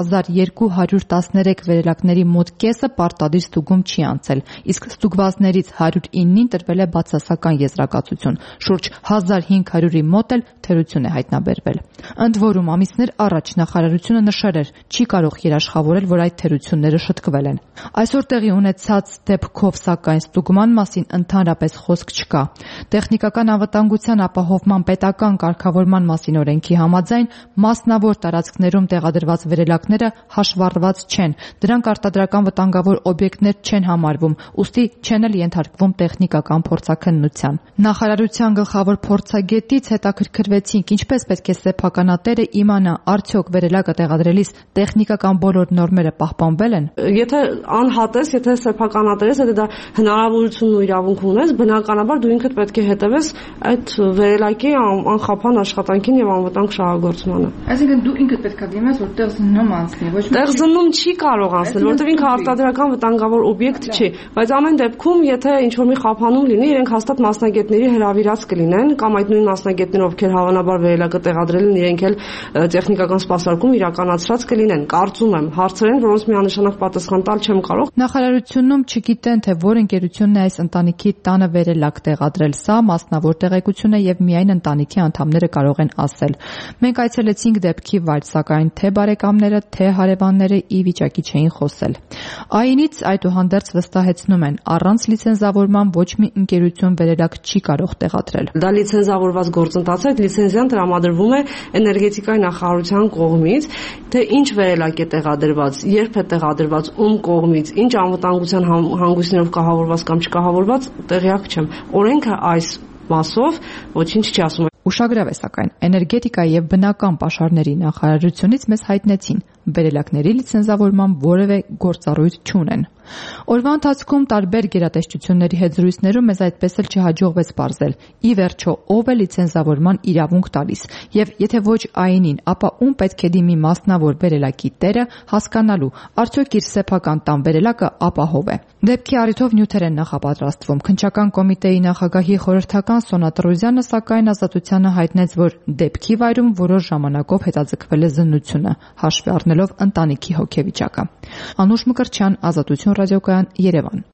5213 վերելակների մոտ կեսը պարտադիր ստուգում չի անցել, իսկ ստուգվածներից 109-ին տրվել է բացասական եզրակացություն։ Շուրջ 1500-ի մոտ էլ թերություն է հայտնաբերվել։ Ընդ որում ամիսներ առաջ նախարարությունը նշել էր, չի կարող երաշխավորել, որ այդ թերությունները շտկվել են։ Այսօր տեղի ունեցած դեպքով սակայն ստուգման մասին ընդհանրապես խոսք չկա։ Տեխնիկական անվտանգության ապահովման պետական կարգավորման մասին օրենքի համաձայն մասնավոր տարածքներում տեղադրված վերելակները հաշվառված չեն։ Դրանք արտադրական վտանգավոր օբյեկտներ չեն համարվում, ուստի չեն էլ ենթարկվում տեխնիկական փորձաքննության։ Նախարարության գլխավոր փորձագետից հետաքրքրվեցինք, ինչպես պետք է սեփականատերը իմանա, արդյոք վերելակը տեղադրելիս տեխնիկական բոլոր նորմերը պահպանվել են։ Եթե անհատ ես, եթե սեփականատեր ես, եթե դա հնարավորությունն ու իրավունք ունես, բնականաբար դու ինքդ պետք է հետևես այդ վերելակի անխափան աշխատանքին եւ անվտանգ շահագործմանը։ Այսինքն դու ինքդ պետք է դիմես, որ տեղզննում անցնի, ոչ մի տեղզննում չի կարող անցնել, որովհետեւ ինքը արտադրական վտանգավոր օբյեկտ չի, բայց ամեն դեպքում, եթե ինչ-որ մի խափանում լինի, իրենք հաստատ մասնագետների հրավիրած կլինեն կամ այդ նույն մասնագետները, ովքեր հավանաբար վերելակը տեղադրել են, իրենք էլ տեխնիկական սպասարկում իրականացրած կլինեն։ Կարծում եմ, հարցեր են, որոնց միանշանակ պատասխան տալ չեմ կարող։ Նախարարությունում չգիտեն, թե որ ընկերությունն է այս ընտանիքի տանը վերելակ տեղադրել։ Սա մասնավոր տեղեկություն է եւ միայն ընտանիքի անդամները կարող են ասել։ Մենք այցելեցինք դեպքի վայր, սակայն թե բարեկամները, թե հարևանները ի վիճակի չէին խոսել։ Այնից այդուհանդերձ վստահեցնում են, առանց լիցենզավորման ոչ մի ընկերություն վերելակ չի կարող տեղադրել։ Դա լիցենզավորված գործընթաց է, լիցենզիան տրամադրվում է էներգետիկայի նախարարության կողմից, թե ինչ վերելակ է տեղադրված, երբ է տեղադրված, ում կողմից, ինչ անվտանգության հանգույցներով կահավորված կամ չկահավորված, տեղյակ չեմ։ Օրենքը այս մասով ոչինչ չի ասում։ Ուշագրավ է սակայն, էներգետիկայի եւ բնական պաշարների նախարարությունից մեզ հայտնեցին, վերելակների լիցենզավորման որևէ գործառույթ չունեն։ Օրվա ընթացքում տարբեր գերատեսչությունների հետ զրույցներում մեզ այդպես էլ չհաջողվեց պարզել, ի վերջո ով է լիցենզավորման իրավունք տալիս, եւ եթե ոչ ԱԻՆ-ին, ապա ում պետք է դիմի մասնավոր վերելակի տերը հասկանալու, արդյոք իր սեփական տան վերելակը ապահով է։ Դեպքի առիթով նյութեր են նախապատրաստվում։ Քննչական կոմիտեի նախագահի խորհրդական Սոնա Տրոզյանը սակայն Ազատությանը հայտնեց, որ դեպքի վայրում որոշ ժամանակով հետաձգվել է զննությունը, հաշվի առնելով ընտանիքի հոգեվիճակը։ Անուշ Մկրտչյան, Ազատություն ռադիոկայան, Երևան։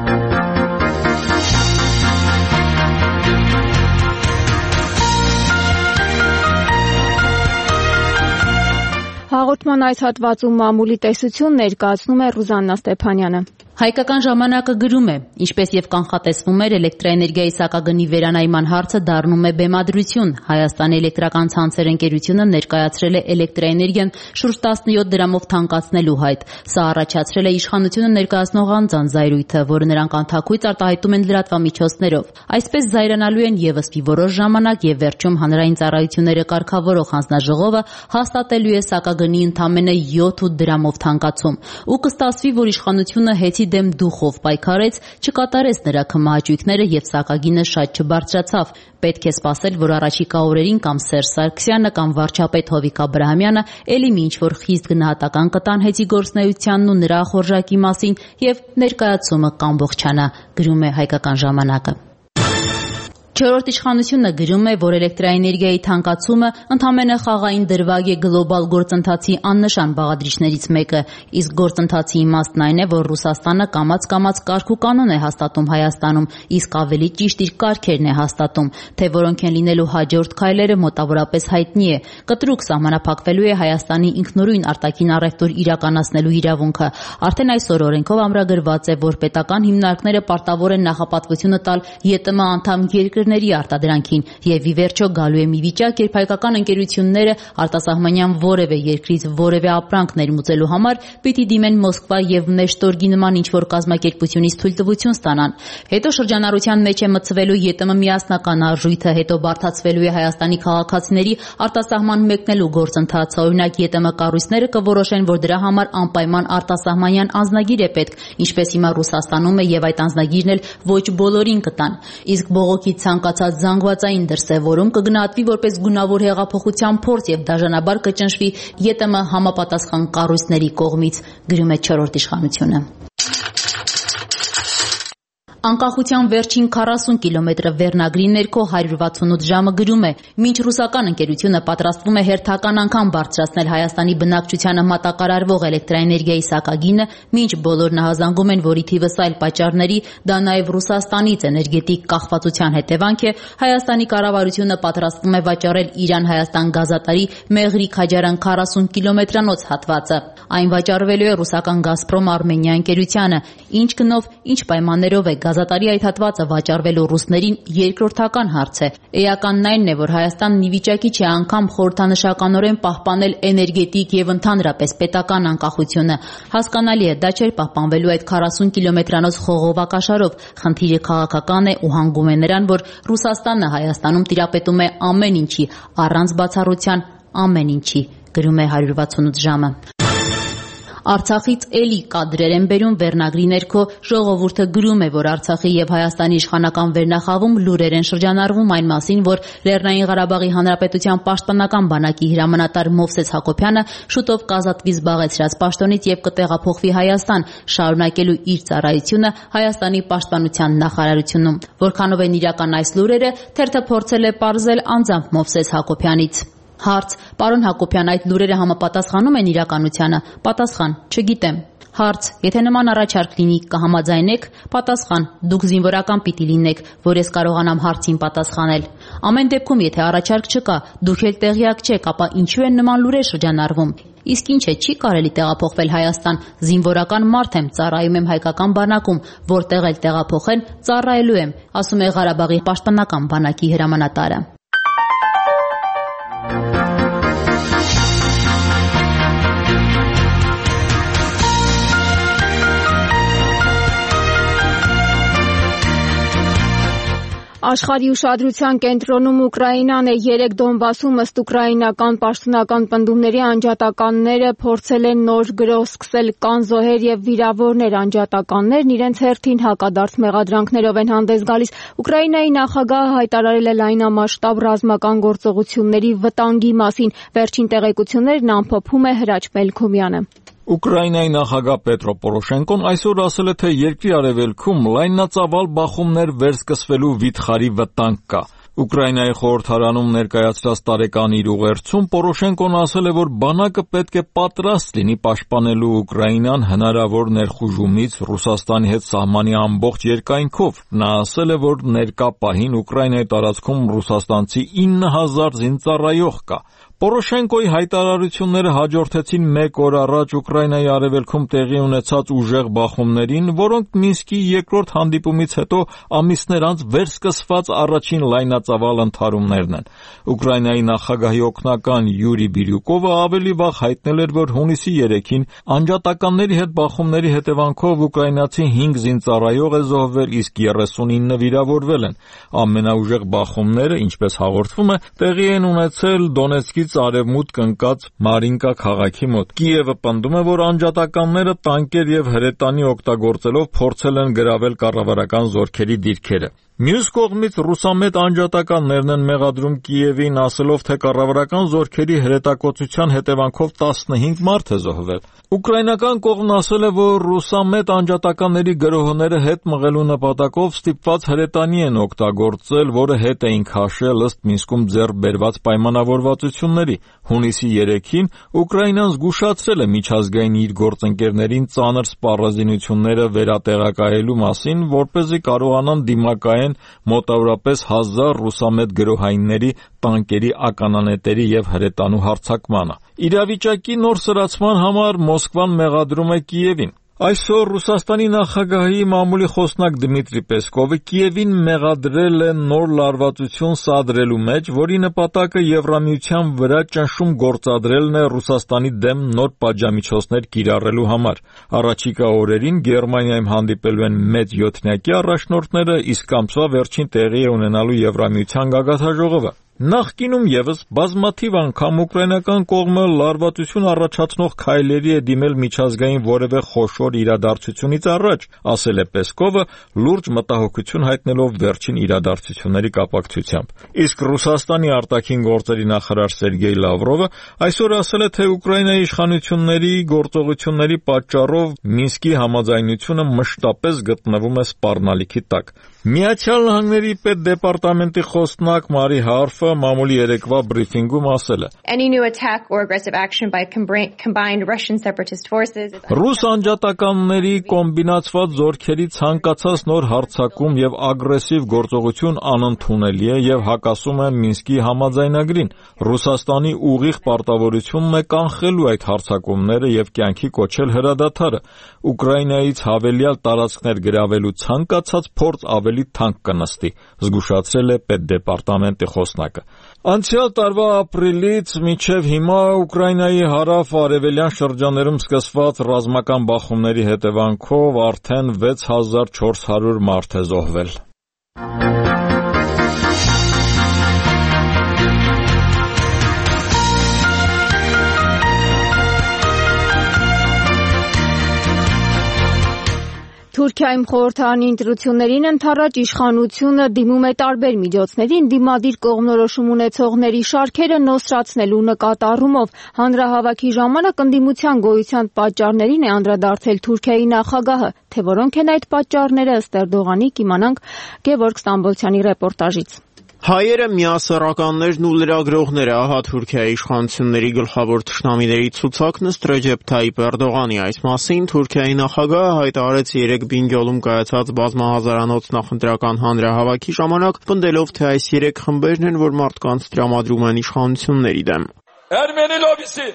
Հաղորդման այս հատվածում մամուլի տեսություն ներկայացնում է Ռուզաննա Ստեփանյանը։ Հայկական ժամանակը գրում է, ինչպես եւ կանխատեսվում էր, էլեկտրաէներգիայի սակագնի վերանայման հարցը դառնում է բեմադրություն։ Հայաստանի էլեկտրական ցանցեր ընկերությունը ներկայացրել է էլեկտրաէներգիան շուրջ 17 դրամով թանկացնելու հայտ։ Սա առաջացրել է իշխանությունը ներկայացնող անձանց զայրույթը, որը նրանք անթաքույց արտահայտում են լրատվամիջոցներով։ Այսպես զայրանալու են եւս մի որոշ ժամանակ եւ վերջում հանրային ծառայությունները կարգավորող հանձնաժողովը հաստատելու է սակագնի ընդամենը 7 դրամով թանկացում։ Ու կստացվի, որ իշխանությունը հեծի դեմ դուխով պայքարեց, չկատարեց նրա քմահաճույքները եւ սակագինը շատ չբարձրացավ։ Պետք է սպասել, որ առաջիկա օրերին կամ Սերժ Սարգսյանը կամ վարչապետ Հովիկ Աբրահամյանը էլի մի ինչ-որ խիստ գնահատական կտան հետի գործունեությանն ու նրա խորժակի մասին եւ ներկայացումը կամբողջանա, գրում է Հայկական ժամանակը։ Չորրորդ իշխանությունը գրում է, որ էլեկտրաէներգիայի թանկացումը ընդամենը խաղային դրվագ է գլոբալ գործընթացի աննշան բաղադրիչներից մեկը, իսկ գործընթացի իմաստն այն է, որ Ռուսաստանը կամաց-կամաց կարգ ու կանոն է հաստատում Հայաստանում, իսկ ավելի ճիշտ իր կարգերն է հաստատում, թե որոնք են լինելու հաջորդ քայլերը մոտավորապես հայտնի է։ Կտրուկ սահմանափակվելու է Հայաստանի ինքնուրույն արտաքին առևտուր իրականացնելու իրավունքը։ Արդեն այսօր օրենքով ամրագրված է, որ պետական հիմնարկները պարտավոր են նախապատվությունը տալ ԵՏՄ անդամ երկրների արտադրանքին եւ ի վերջո գալու է մի վիճակ, երբ հայկական ընկերությունները արտասահմանյան որևէ երկրից որևէ ապրանք ներմուծելու համար պիտի դիմեն Մոսկվա եւ Նեշտորգի նման ինչ-որ կազմակերպությունից թույլտվություն ստանան։ Հետո շրջանառության մեջ է մտցվելու ԵՏՄ միասնական արժույթը, հետո բարդացվելու է Հայաստանի քաղաքացիների արտասահման մեկնելու գործընթացը։ Օրինակ ԵՏՄ կառույցները կորոշեն, որ դրա համար անպայման արտասահմանյան անձնագիր է պետք, ինչպես հիմա Ռուսաստանում է, եւ այդ անձնագիրն էլ ոչ բոլորին կտան։ Իսկ բողոքի ցանկացած զանգվածային դրսևորում կգնահատվի որպես գունավոր հեղափոխության փորձ եւ դաժանաբար կճնշվի ԵՏՄ համապատասխան կառույցների կողմից, գրում է Չորրորդ իշխանությունը։ Անկախության վերջին 40 կիլոմետրը վերնագրի ներքո 168 ժամը գրում է. մինչ ռուսական ընկերությունը պատրաստվում է հերթական անգամ բարձրացնել Հայաստանի բնակչությանը մատակարարվող էլեկտրաէներգիայի սակագինը, մինչ բոլորն հազանգում են, որ ի թիվս այլ պատճառների դա նաև Ռուսաստանից էներգետիկ կախվածության հետևանք է, Հայաստանի կառավարությունը պատրաստվում է վաճառել Իրան-Հայաստան գազատարի Մեղրի-Քաջարան 40 կիլոմետրանոց հատվածը։ Այն վաճառվելու է ռուսական Գազպրոմ Արմենիա ընկերությանը, ինչ գնով, ինչ պայմաններով է գազատարի այդ հատվածը վաճառվելու ռուսներին երկրորդական հարց է։ Էականն այն է, որ Հայաստանն ի վիճակի չէ անգամ խորհրդանշականորեն պահպանել էներգետիկ եւ ընդհանրապես պետական անկախությունը։ Հասկանալի է, դա չէր պահպանվելու այդ 40 կիլոմետրանոց խողովակաշարով։ Խնդիրը քաղաքական է ու հանգում է նրան, որ Ռուսաստանը Հայաստանում տիրապետում է ամեն ինչի, առանց բացառության ամեն ինչի, գրում է 168 ժամը։ Արցախից էլի կադրեր են բերում վերնագրի ներքո ժողովուրդը գրում է, որ Արցախի եւ Հայաստանի իշխանական վերնախավում լուրեր են շրջանառվում այն մասին, որ Լեռնային Ղարաբաղի Հանրապետության պաշտպանական բանակի հրամանատար Մովսես Հակոբյանը շուտով կազատվի զբաղեցրած պաշտոնից եւ կտեղափոխվի Հայաստան, շարունակելու իր ծառայությունը Հայաստանի պաշտպանության նախարարությունում։ Որքանով են իրական այս լուրերը, թերթը փորձել է պարզել անձամբ Մովսես Հակոբյանից։ Հարց. Պարոն Հակոբյան, այդ լուրերը համապատասխանում են իրականությանը։ Պատասխան. Չգիտեմ։ Հարց. Եթե նման առաջարկ լինի, կհամաձայնեք։ Պատասխան. Դուք զինվորական պիտի լինեք, որ ես կարողանամ հարցին պատասխանել։ Ամեն դեպքում, եթե առաջարկ չկա, դուք էլ տեղյակ չեք, ապա ինչու են նման լուրեր շրջանառվում։ Իսկ ինչ է, չի կարելի տեղափոխվել Հայաստան, զինվորական մարդ եմ, ծառայում եմ հայկական բանակում, որտեղ էլ տեղափոխեն, ծառայելու եմ, ասում է Ղարաբաղի պաշտպանական բանակի հրամանատարը։ Աշխարհի ուշադրության կենտրոնում Ուկրաինան է։ 3 Դոնբասում ըստ ուկրաինական պաշտոնական պնդումների անջատականները փորձել են նոր գրոհ սկսել, կան զոհեր եւ վիրավորներ։ Անջատականներն իրենց հերթին հակադարձ մեղադրանքներով են հանդես գալիս։ Ուկրաինայի նախագահը հայտարարել է լայնամասշտաբ ռազմական գործողությունների վտանգի մասին։ Վերջին տեղեկություններն ամփոփում է Հրաչ Մելքումյանը։ Ուկրաինայի նախագահ Պետրո Պորոշենկոն այսօր ասել է, թե երկրի արևելքում լայնածավալ բախումներ վերսկսվելու վիթխարի վտանգ կա։ Ուկրաինայի խորհրդարանում ներկայացրած տարեկան իր ուղերձում Պորոշենկոն ասել է, որ բանակը պետք է պատրաստ լինի պաշտպանելու Ուկրաինան հնարավոր ներխուժումից Ռուսաստանի հետ սահմանի ամբողջ երկայնքով։ Նա ասել է, որ ներկա պահին Ուկրաինայի տարածքում ռուսաստանցի 9000 զինծառայող կա։ Պորոշենկոյի հայտարարությունները հաջորդեցին 1 օր առաջ Ուկրաինայի արևելքում տեղի ունեցած ուժեղ բախումներին, որոնք Մինսկի երկրորդ հանդիպումից հետո ամիսներ անց վերսկսված առաջին լայնածավալ ընդհարումներն են։ Ուկրաինայի նախագահի օգնական Յուրի Բիրյուկովը ավելի վաղ հայտնել էր, որ հունիսի 3-ին անջատականների հետ բախումների հետևանքով ուկրաինացի 5 զինծառայող է զոհվել, իսկ 39 վիրավորվել են։ Ամենաուժեղ բախումները, ինչպես հաղորդվում է, տեղի են ունեցել Դոնեցկից Կիևից արևմուտք ընկած Մարինկա քաղաքի մոտ։ Կիևը պնդում է, որ անջատականները տանկեր եւ հրետանի օգտագործելով փորձել են գրավել կառավարական զորքերի դիրքերը։ Մյուս կողմից ռուսամետ անջատականներն են մեղադրում Կիևին, ասելով, թե կառավարական զորքերի հրետակոծության հետևանքով 15 մարդ է զոհվել։ Ուկրաինական կողմն ասել է, որ ռուսամետ անջատականների գրոհները հետ մղելու նպատակով ստիպված հրետանի են օգտագործել, որը հետ էին քաշել ըստ Մինսկում ձեռք բերված պայմանավորվածությունների։ Հունիսի 3-ին Ուկրաինան զգուշացրել է միջազգային իր գործընկերներին ծանր սպառազինությունները վերատեղակայելու մասին, որպեսզի կարողանան դիմակայեն մոտավորապես 1000 ռուսամետ գրոհայինների, տանկերի, ականանետերի եւ հրետանու հարձակմանը։ Իրավիճակի նոր սրացման համար Մոսկվան մեղադրում է Կիևին։ Այսօր Ռուսաստանի նախագահի մամուլի խոսնակ Դմիտրի Պեսկովը Կիևին մեղադրել է նոր լարվածություն սադրելու մեջ, որի նպատակը Եվրամիության վրա ճնշում գործադրելն է Ռուսաստանի դեմ նոր պատժամիջոցներ կիրառելու համար։ Առաջիկա օրերին Գերմանիայում հանդիպելու են մեծ յոթնյակի առաջնորդները, իսկ ամսվա վերջին տեղի է ունենալու Եվրամիության գագաթնաժողովը։ Նախկինում եւս բազմաթիվ անգամ ուկրաինական կողմը լարվածություն առաջացնող քայլերի է դիմել միջազգային որևէ խոշոր իրադարձությունից առաջ, ասել է Պեսկովը, լուրջ մտահոգություն հայտնելով վերջին իրադարձությունների կապակցությամբ։ Իսկ Ռուսաստանի արտաքին գործերի նախարար Սերգեյ Լավրովը այսօր ասել է, թե Ուկրաինայի իշխանությունների գործողությունների պատճառով Մինսկի համաձայնությունը մշտապես գտնվում է սպառնալիքի տակ։ Միացյալ Նահանգների պետդեպարտամենտի խոսնակ Մարի Հարֆը մամուլի երեկվա բրիֆինգում ասել է. Ռուս անջատականների կոմբինացված զորքերի ցանկացած նոր հարձակում եւ ագրեսիվ գործողություն անընդունելի է եւ հակասում է Մինսկի համաձայնագրին։ Ռուսաստանի ուղիղ պարտավորությունն է կանխելու այդ հարձակումները եւ կյանքի կոչել հրադադարը։ Ուկրաինայից հավելյալ տարածքներ գրավելու ցանկացած փորձ ավելի թանկ կնստի, զգուշացրել է պետդեպարտամենտի խոսնակը։ Անցյալ տարվա ապրիլից մինչև հիմա Ուկրաինայի հարավ-արևելյան շրջաններում սկսված ռազմական բախումների հետևանքով արդեն 6400 մարդ է զոհվել։ Թուրքիայում խորհրդարանի ընտրություններին ընդառաջ իշխանությունը դիմում է տարբեր միջոցներին դիմադիր կողմնորոշում ունեցողների շարքերը նոսրացնելու նկատառումով։ Հանրահավաքի ժամանակ ընդդիմության գոյության պատճառներին է անդրադարձել Թուրքիայի նախագահը, թե որոնք են այդ պատճառները ըստ Էրդողանի կիմանանք Գևորգ Ստամբոլցյանի ռեպորտաժից։ Հայերը միասեռականներն ու լրագրողները, ահա Թուրքիայի իշխանությունների գլխավոր թշնամիների ցուցակն ըստ Ռեջեփ Թայիփ Էրդողանի։ Այս մասին Թուրքիայի նախագահը հայտարարեց 3 Բինգյոլում կայացած բազմահազարանոց նախընտրական հանրահավաքի ժամանակ, պնդելով, թե այս 3 խմբերն են, որ մարդկանց տրամադրում են իշխանությունների դեմ։ Ermeni lobisi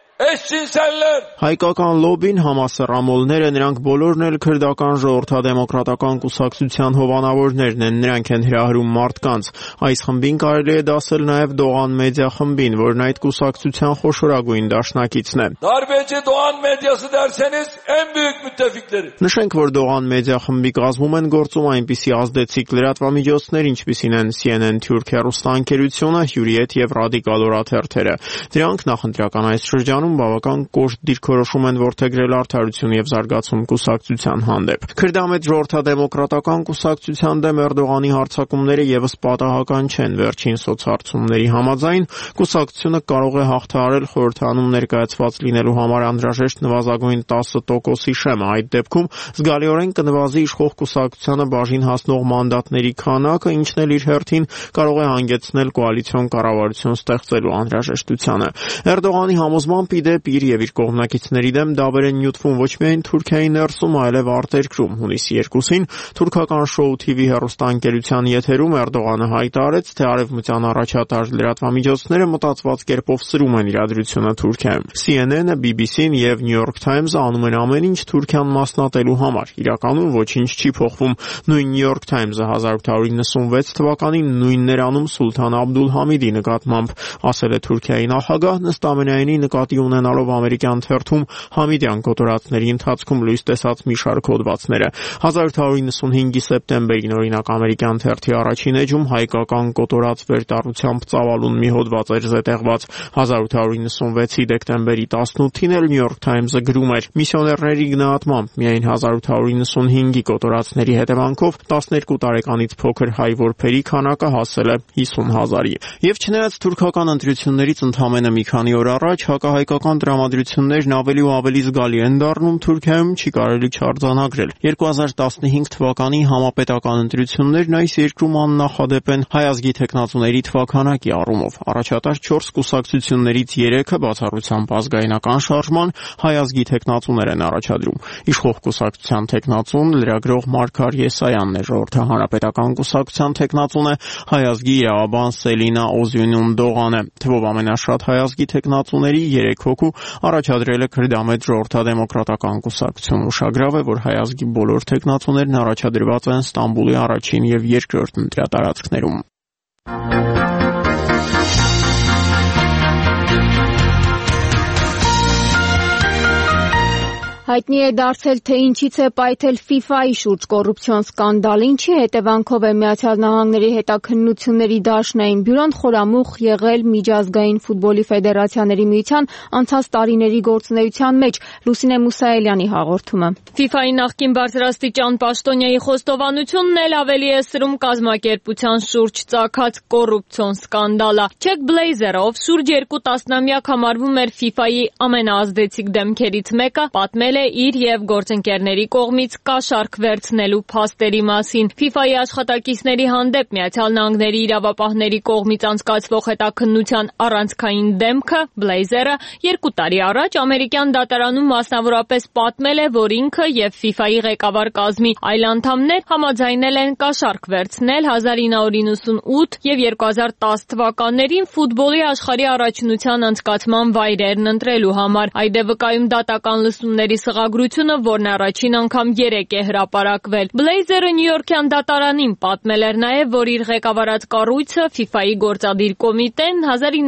Հայկական լոբին, համասեռամոլները, նրանք բոլորն էլ քրդական ժողովրդադեմոկրատական կուսակցության հովանավորներն են, նրանք են հրահրում մարդկանց։ Այս խմբին կարելի է դասել նաև Դողան մեդիա խմբին, որն այդ կուսակցության խոշորագույն դաշնակիցն է։ Darbeci Doğan medyası derseniz en büyük müttefikleri։ Նշենք, որ Դողան մեդիա խմբի կազմում են գործում այնպիսի ազդեցիկ լրատվամիջոցներ, ինչպիսին են CNN Թուրքիա ռուստաընկերությունը, Hürriyet եւ Radikal օրաթերթերը։ Դրանք նախընտրական այս շրջանում բավական կոշտ դիրքորոշում են որդեգրել Արդարություն եւ զարգացում կուսակցության հանդեպ։ Քրդամետ ժողովրդադեմոկրատական կուսակցության դեմ Էրդողանի հարձակումները եւս պատահական չեն։ Վերջին սոցհարցումների համաձայն կուսակցությունը կարող է հաղթահարել խորհրդանում ներկայացված լինելու համար անհրաժեշտ նվազագույն 10%-ի շեմը։ Այդ դեպքում զգալիորեն կնվազի իշխող կուսակցությանը բաժին հասնող մանդատների քանակը, ինչն էլ իր հերթին կարող է հանգեցնել կոալիցիոն կառավարություն ստեղծելու անհրաժեշտությանը։ Էրդողանի համոզմամբ իդեպ իր եւ իր կողմնակիցների դեմ դավեր են նյութվում ոչ միայն Թուրքիայի ներսում, այլև արտերկրում։ Հունիսի 2-ին թուրքական Show TV հեռուստաընկերության եթերում Էրդողանը հայտարարեց, թե արևմտյան առաջատար լրատվամիջոցները մտածված կերպով սրում են իրադրությունը Թուրքիայում։ CNN-ը, BBC-ն եւ New York Times-ը անում են ամեն ինչ Թուրքիան մասնատելու համար։ Իրականում ոչինչ չի փոխվում։ Նույն New York Times-ը 1896 թվականին նույնն էր անում Սուլթան Աբդուլ Համիդի նկատմամբ, ասել է Թուրքիայի նախագահն, ըստ ամենայնի նկատի ունենալով ամերիկյան թերթում Համիդյան կոտորածների ընթացքում լույս տեսած մի շարք հոդվածները։ 1895-ի սեպտեմբերին օրինակ ամերիկյան թերթի առաջին էջում հայկական կոտորած վերտառությամբ ծավալուն մի հոդված էր զետեղված։ 1896-ի դեկտեմբերի 18-ին էլ New York Times-ը գրում էր. միսիոներների գնահատմամբ միայն 1895-ի կոտորածների հետևանքով 12 տարեկանից փոքր հայ որբերի քանակը հասել է 50,000-ի։ Եվ չնայած թուրքական ընտրություններից ընդամենը մի քանի օր առաջ հակահայկական տրամադրություններն ավելի ու ավելի զգալի են դառնում, Թուրքիայում չի կարելի չարձանագրել։ 2015 թվականի համապետական ընտրություններն այս երկրում աննախադեպ են հայ ազգի թեկնածուների թվաքանակի առումով։ Առաջատար 4 կուսակցություններից 3-ը բացառությամբ ազգայնական շարժման հայ ազգի թեկնածուներ են առաջադրում։ Իշխող կուսակցության թեկնածուն լրագրող Մարգար Եսայանն է, Ժողովրդի հանրապետական կուսակցության թեկնածուն է հայ ազգի իրավաբան Սելինա Օզյունուն Դողանը։ Թվով ամենաշատ հայ ազգի թեկնածուների 3 հոգու առաջադրել է Քրդամետ ժողովրդադեմոկրատական կուսակցություն։ Ուշագրավ է, որ հայ ազգի բոլոր թեկնածուներն առաջադրված են Ստամբուլի առաջին եւ երկրորդ ընտրատարածքներում։ Հայտնի է դարձել, թե ինչից է պայթել FIFA-ի շուրջ կոռուպցիոն սկանդալը, ինչի հետևանքով է Միացյալ Նահանգների հետաքննությունների դաշնային բյուրոն խորամուխ եղել Միջազգային ֆուտբոլի ֆեդերացիաների միության անցած տարիների գործունեության մեջ։ Լուսինե Մուսայելյանի հաղորդումը։ FIFA-ի նախկին բարձրաստիճան պաշտոնյայի խոստովանությունն էլ ավելի է սրում կազմակերպության շուրջ ծագած կոռուպցիոն սկանդալը։ Չեք Բլեյզերը, ով շուրջ 2 տասնամյակ համարվում էր FIFA-ի ամենաազդեցիկ դեմքերից մեկը, պատմել է իր եւ գործընկերների կողմից կաշառք վերցնելու փաստերի մասին։ FIFA-ի աշխատակիցների հանդեպ Միացյալ Նահանգների իրավապահների կողմից անցկացվող հետաքննության առանցքային դեմքը Բլեյզերը 2 տարի առաջ ամերիկյան դատարանում մասնավորապես պատմել է, որ ինքը եւ FIFA-ի ղեկավար կազմի այլ անդամներ համաձայնել են կաշառք վերցնել 1998 եւ 2010 թվականներին ֆուտբոլի աշխարհի առաջնության անցկացման վայրերն ընտրելու համար։ Այդ է վկայում դատական լսումների սղագրությունը, որն առաջին անգամ 3 է հրապարակվել։ Բլեյզերը Նյույորքյան դատարանին պատմել էր նաև, որ իր ղեկավարած կառույցը FIFA-ի գործադիր կոմիտեն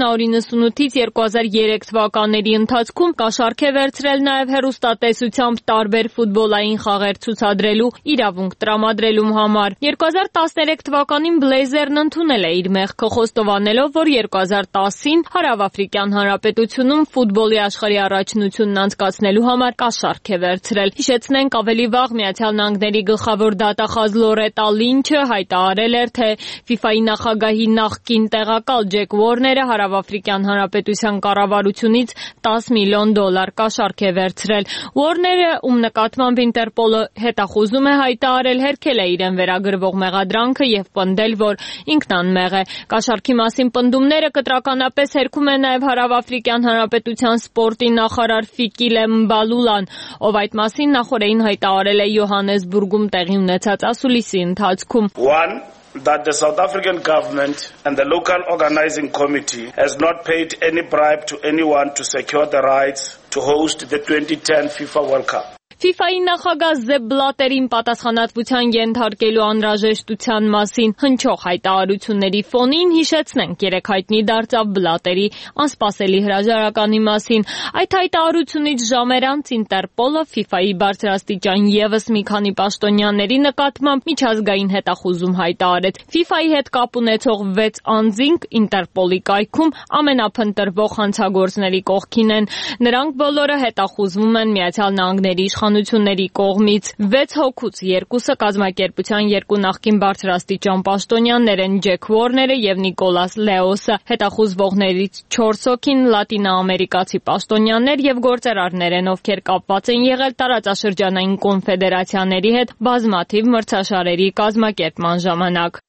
1998-ից 2003 թվականների ընթացքում կաշառք է վերցրել նաև հեռուստատեսությամբ տարբեր ֆուտբոլային խաղեր ցուցադրելու իրավունք տրամադրելու համար։ 2013 թվականին Բլեյզերն ընդունել է իր մեղքը, խոստովանելով, որ 2010-ին Հարավաֆրիկյան Հանրապետությունում ֆուտբոլի աշխարհի առաջնությունն անցկացնելու համար կաշառք է վերցրել։ Հիշեցնենք, ավելի վաղ Միացյալ Նահանգների գլխավոր դատախազ Լորետա Լինչը հայտարարել էր, թե FIFA-ի նախագահի նախկին տեղակալ Ջեք Ուորները Հարավաֆրիկյան Հանրապետության կառավարությունից $10 միլիոն կաշառք է վերցրել։ Ուորները, ում նկատմամբ Ինտերպոլը հետախուզում է հայտարարել, հերքել է իրեն վերագրվող մեղադրանքը եւ պնդել, որ ինքն անմեղ է։ Կաշառքի մասին պնդումները կտրականապես հերքում է նաեւ Հարավաֆրիկյան Հանրապետության սպորտի նախարար Ֆիկիլե Մբալուլան, ով այդ մասին նախորդին հայտարարել է Յոհանեսբուրգում տեղի ունեցած ասուլիսի ընթացքում։ That the South African government and the local organizing committee has not paid any bribe to anyone to secure the rights to host the 2010 FIFA World Cup. FIFA-ի նախագահ Զեփ Բլատերին պատասխանատվության ենթարկելու անհրաժեշտության մասին հնչող հայտարարությունների ֆոնին հիշեցնենք երեք հայտնի դարձավ Բլատերի անսպասելի հրաժարականի մասին։ Այդ հայտարարությունից ժամեր անց Ինտերպոլը FIFA-ի բարձրաստիճան եւս մի քանի պաշտոնյաների նկատմամբ միջազգային հետախուզում հայտարարեց։ FIFA-ի հետ կապ ունեցող 6 անձինք Ինտերպոլի կայքում ամենափնտրվող հանցագործների կողքին են։ Նրանք բոլորը հետախուզվում են Միացյալ Նահանգների իշխանությունների կողմից։ 6 հոգուց 2-ը կազմակերպության 2 նախկին բարձրաստիճան պաշտոնյաներ են՝ Ջեք Ուորները եւ Նիկոլաս Լեոսը։ Հետախուզվողներից 4 հոգին լատինաամերիկացի պաշտոնյաներ եւ գործարարներ են, ովքեր կապված են եղել տարածաշրջանային կոնֆեդերացիաների հետ բազմաթիվ մրցաշարերի կազմակերպման ժամանակ։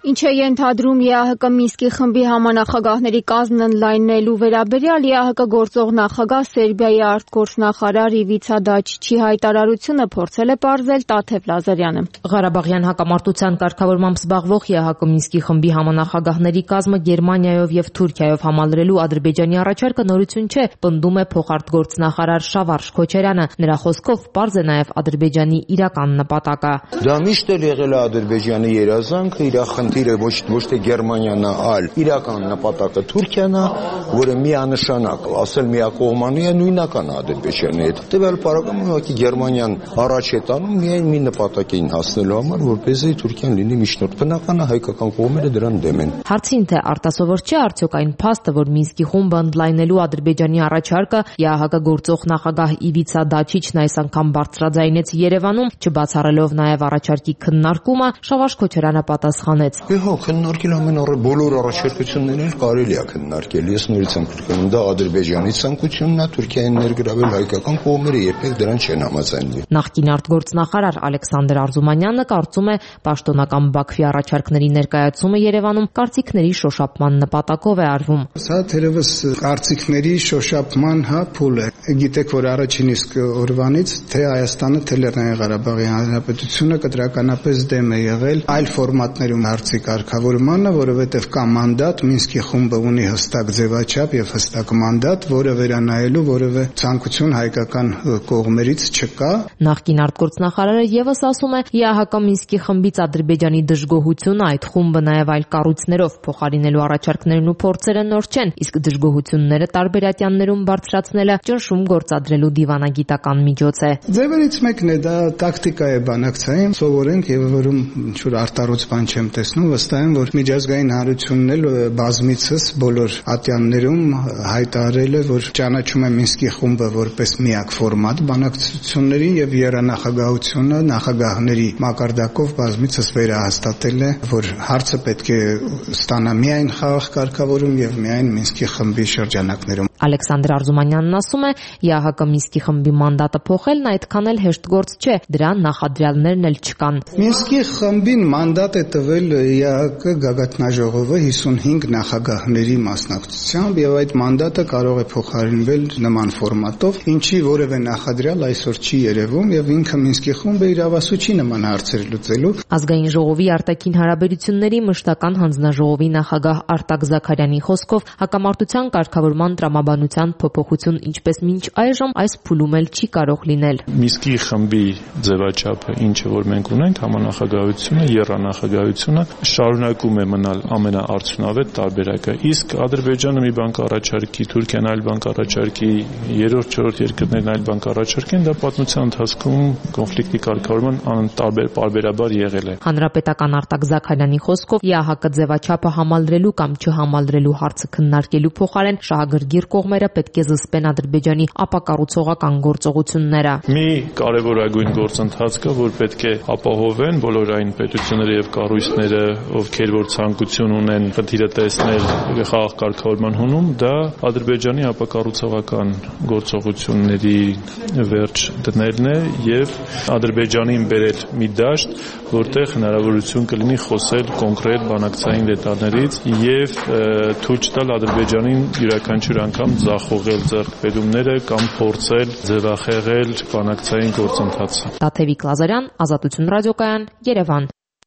Ինչ է ենթադրում ԵԱՀԿ Մինսկի խմբի համանախագահների կազմն ընդլայնելու վերաբերյալ ԵԱՀԿ գործող նախագահ Սերբիայի արտգործնախարար Իվիցա Դաչիչի հայտարարությունը փորձել է պարզել Տաթև Լազարյանը։ Ղարաբաղյան հակամարտության կարգավորմամբ զբաղվող ԵԱՀԿ Մինսկի խմբի համանախագահների կազմը Գերմանիայով եւ Թուրքիայով համալրելու Ադրբեջանի առաջարկը նորություն չէ, պնդում է փոխարտգործնախարար Շավարժ Քոչարյանը։ Նրա խոսքով պարզ է նաեւ Ադրբեջանի իրական նպատակը։ Դա միշտ էլ եղել է Ադրբեջանի երազանքը, իր խնդիրը ոչ թե Գերմանիան է, այլ իրական նպատակը Թուրքիան է, որը միանշանակ, ասել միակողմանի է, նույնական է Ադրբեջանի հետ։ Տվյալ պարագայում ուղղակի Գերմանիան առաջ է տանում միայն մի նպատակին հասնելու համար, որպեսզի Թուրքիան լինի միջնորդ։ Բնական է հայկական կողմերը դրան դեմ են։ Հարցին թե արտասովոր չէ արդյոք այն փաստը, որ Մինսկի խումբը ընդլայնելու Ադրբեջանի առաջարկը ԵԱՀԿ գործող նախագահ Իվիցա Դաչիչն այս անգամ բարձրաձայնեց Երևանում, չբացառելով նաև առաջարկի քննարկումը, Շավարժ Քոչարյանը պատասխանեց. Քննարկել ամեն բոլոր առաջարկություններն կարելի է քննարկել։ Ես նորից եմ կրկնում, դա Ադրբեջանի ցանկությունն է, Թուրքիային ներգրավել, հայկական կողմերը երբեք դրան չեն համաձայնվի։ Նախկին արտգործնախարար Ալեքսանդր Արզումանյանը կարծում է, պաշտոնական Բաքվի առաջարկների ներկայացումը Երևանում կարծիքների շոշափման նպատակով է արվում։ Սա թերևս կարծիքների շոշափման փուլ է։ Գիտեք, որ առաջին իսկ օրվանից թե Հայաստանը, թե Լեռնային Ղարաբաղի Հանրապետությունը կտրականապես դեմ է եղել այլ ֆորմատներում հարցի կարգավորմանը, որովհետև կա մանդատ, Մինսկի խումբը ունի հստակ ձևաչափ եւ հստակ մանդատ, որը վերանայելու որևէ ցանկություն հայկական կողմերից չկա։ Նախկին արտգործնախարարը եւս ասում է, ԵԱՀԿ Մինսկի խմբից Ադրբեջանի դժգոհությունը այդ խումբը նաեւ այլ կառույցներով փոխարինելու առաջարկներն ու փորձերը նոր չեն, իսկ դժգոհությունները տարբերատյաններում բարձրացնելը ճնշում գործադրելու դիվանագիտական միջոց է։ Ձևերից մեկն է, դա տակտիկա է բանակցային, սովորենք եւ որում ինչ որ արտառոց բան չեմ տեսնում, վստահ եմ, որ միջազգային հանրությունն էլ բազմիցս բոլոր ատյաններում հայտարարել է, որ ճանաչում է Մինսկի խումբը որպես միակ ֆորմատ բանակցությունների եւ երանախագահությունը նախագահների մակարդակով բազմիցս վերահաստատել է, որ հարցը պետք է ստանա միայն խաղաղ կարգավորում եւ միայն Մինսկի խմբի շրջանակներում։ Ալեքսանդր Արզումանյանն ասում է, ԵԱՀԿ Մինսկի խմբի մանդատը փոխելն այդքան էլ հեշտ գործ չէ, դրա նախադրյալներն էլ չկան։ Մինսկի խմբին մանդատ է տվել ԵԱՀԿ գագաթնաժողովը 55 նախագահների մասնակցությամբ եւ այդ մանդատը կարող է փոխարինվել նման ֆորմատով, ինչի որևէ նախադրյալ այսօր չի երևում եւ ինքը Մինսկի խումբը իրավասու չի նման հարցեր լուծելու։ Ազգային ժողովի արտաքին հարաբերությունների մշտական հանձնաժողովի նախագահ Արտակ Զաքարյանի խոսքով հակամարտության կարգավորման տրամաբանության փոփոխություն ինչպես մինչ այժմ այս փուլում էլ չի կարող լինել։ Մինսկի խմբի ձևաչափը, ինչը որ մենք ունենք, համանախագահությունը, երանախագահությունը շարունակում է մնալ ամենաարդյունավետ տարբերակը։ Իսկ Ադրբեջանը մի բան կառաջարկի, Թուրքիան այլ բան կառաջարկի, երրորդ, չորրորդ երկրներն այլ բան կառաջարկեն, դա պատմության ընթացքում կոնֆլիկտի կարգավորման անտարբեր պարբերաբար եղել է։ Հանրապետական Արտակ Զաքարյանի խոսքով ԵԱՀԿ ձևաչափը համալրելու կամ չհամալրելու հարցը քննարկելու փոխարեն շահագրգիռ կողմերը պետք է զսպեն Ադրբեջանի ապակառուցողական գործողությունները։ Մի կարևորագույն գործընթաց կա, որ պետք է ապահովեն բոլոր այն պետությունները եւ կառույցները, ովքեր որ ցանկություն ունեն խնդիրը տեսնել խաղաղ կարգավորման հունում, դա Ադրբեջանի ապակառուցողական գործողությունների վերջ դնելն է եւ Ադրբեջանին բերել մի դաշտ, որտեղ հնարավորություն կլինի խոսել կոնկրետ բանակցային դետալներից եւ թույլ չտալ Ադրբեջանին յուրաքանչյուր անգամ ձախողել ձեռքբերումները կամ փորձել ձևախեղել բանակցային գործընթացը։ Տաթևիկ Լազարյան, Ազատություն ռադիոկայան, Երևան։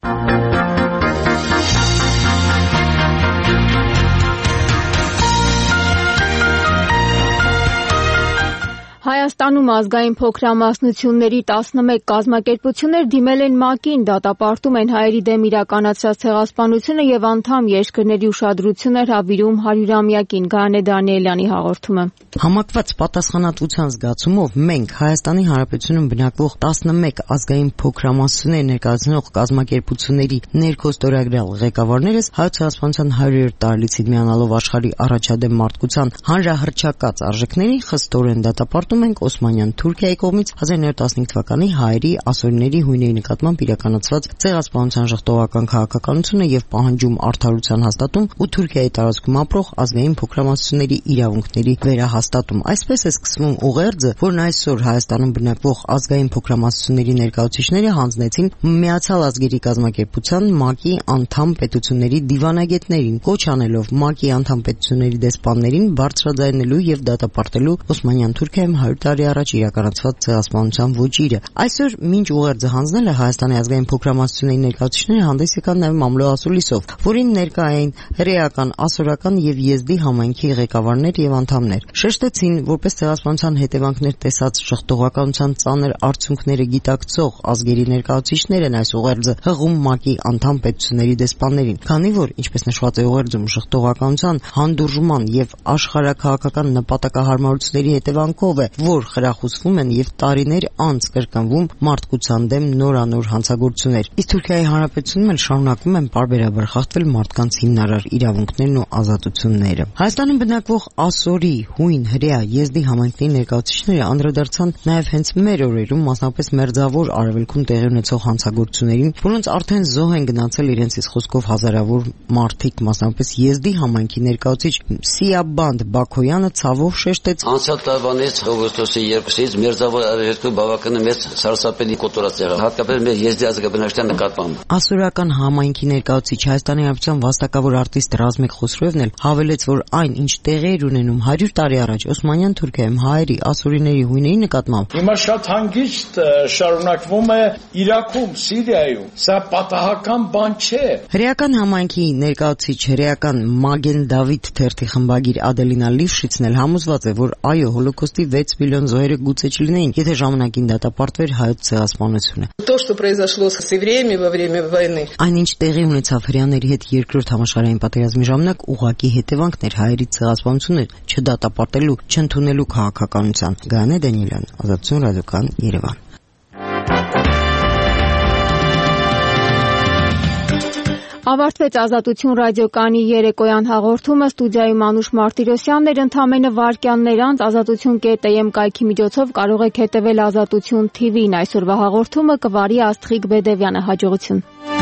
Հայաստանում ազգային փոքրամասնությունների 11 կազմակերպություններ դիմել են ՄԱԿ-ին, դատապարտում են հայերի դեմ իրականացրած ցեղասպանությունը եւ անդամ երկրների ուշադրություն հրավիրում 100-ամյակին։ Գարանե Դանիելյանի հաղորդումը։ Համակված պատասխանատվության զգացումով մենք Հայաստանի Հանրապետությունում բնակվող 11 ազգային փոքրամասնություններ ներկայացնող կազմակերպությունների ներքոստորագրյալ ղեկավարներս Հայոց ցեղասպանության 100-րդ տարելիցին միանալով աշխարհի առաջադեմ մարդկության հանրահռչակած արժեքներին խստորեն դատապարտում ենք ենք Օսմանյան Թուրքիայի կողմից 1915 թվականի հայերի ասորիների հույների նկատմամբ իրականացված ցեղասպանության ժխտողական քաղաքականությունը եւ պահանջում արդարության հաստատում ու Թուրքիայի տարածքում ապրող ազգային փոքրամասնությունների իրավունքների վերահաստատում։ Այսպես է սկսվում ուղերձը, որն այսօր Հայաստանում բնակվող ազգային փոքրամասնությունների ներկայացուցիչները հանձնեցին Միացյալ ազգերի կազմակերպության ՄԱԿ-ի անդամ պետությունների դիվանագետներին, կոչ անելով ՄԱԿ-ի անդամ պետությունների դեսպաններին բարձրաձայնելու եւ դատապարտելու Օսմանյան Թուրքիայում 100 տարի առաջ իրականացված ցեղասպանության ոճիրը։ Այսօր մինչ ուղերձը հանձնելը Հայաստանի ազգային փոքրամասնությունների ներկայացուցիչները հանդես եկան նաեւ մամլո ասուլիսով, որին ներկա էին հրեական, ասորական եւ եզդի համայնքի ղեկավարներ եւ անդամներ։ Շեշտեցին, որպես ցեղասպանության հետևանքներ տեսած ժխտողականության ծանր արդյունքները գիտակցող ազգերի ներկայացուցիչներ են այս ուղերձը հղում ՄԱԿ-ի անդամ պետությունների դեսպաններին, քանի որ, ինչպես նշված է ուղերձում, ժխտողականության, հանդուրժման եւ աշխարհաքաղաքական նպատակահարմարությունների հետևանքով է, որ խրախուսվում են եւ տարիներ անց կրկնվում մարդկության դեմ նորանոր հանցագործություններ։ Իսկ Թուրքիայի Հանրապետությունում էլ շարունակվում են պարբերաբար խախտվել մարդկանց հիմնարար իրավունքներն ու ազատությունները։ Հայաստանում բնակվող ասորի, հույն, հրեա, եզդի համայնքների ներկայացուցիչները անդրադարձան նաեւ հենց մեր օրերում, մասնապես մերձավոր արևելքում տեղի ունեցող հանցագործություններին, որոնց արդեն զոհ են գնացել իրենցից խոսքով հազարավոր մարդիկ, մասնապես եզդի համայնքի ներկայացուցիչ Սիաբանդ Բաքոյանը ցավով շեշտեց. Անցյալ տարվանից օգոստոսի 2-ից մերձավոր արևելքում բավական մեծ սարսափելի կոտորած եղավ, հատկապես մեր եզդի ազգաբնակչության նկատմամբ։ Ասորական համայնքի ներկայացուցիչ Հայաստանի Հանրապետության վաստակավոր արտիստ Ռազմիկ Խոսրոևն էլ հավելեց, որ այն, ինչ տեղի էր ունենում 100 տարի առաջ Օսմանյան Թուրքիայում հայերի, ասորիների հույների նկատմամբ, հիմա շատ հանգիստ շարունակվում է Իրաքում, Սիրիայում։ Սա պատահական բան չէ։ Հրեական համայնքի ներկայացուցիչ հրեական Մագեն Դավիթ թերթի խմբագիր Ադելինա Լիվշիցն էլ համոզված է, որ այո, հոլոկոստի 6 միլիոն զոհերը գուցե չլինեին, եթե ժամանակին դատապարտվեր հայոց ցեղասպանությունը։ То, что произошло с евреями во время войны. Այնինչ տեղի ունեցավ հրեաների հետ երկրորդ համաշխարհային պատերազմի ժամանակ ուղղակի հետևանքներ հայերի ցեղասպանությունը չդատապարտելու, չընդունելու քաղաքականության։ Գանե Դանիելյան, Ազատություն ռադիոկան, Երևան։ Ավարտվեց Ազատություն ռադիոկանի երեկոյան հաղորդումը, ստուդիայում Անուշ Մարտիրոսյանն էր, ընդամենը վայրկյաններ անց azatutun.am կայքի միջոցով կարող եք հետևել Ազատություն TV-ին։ Այսօրվա հաղորդումը կվարի Աստղիկ Բեդևյանը, հաջողություն։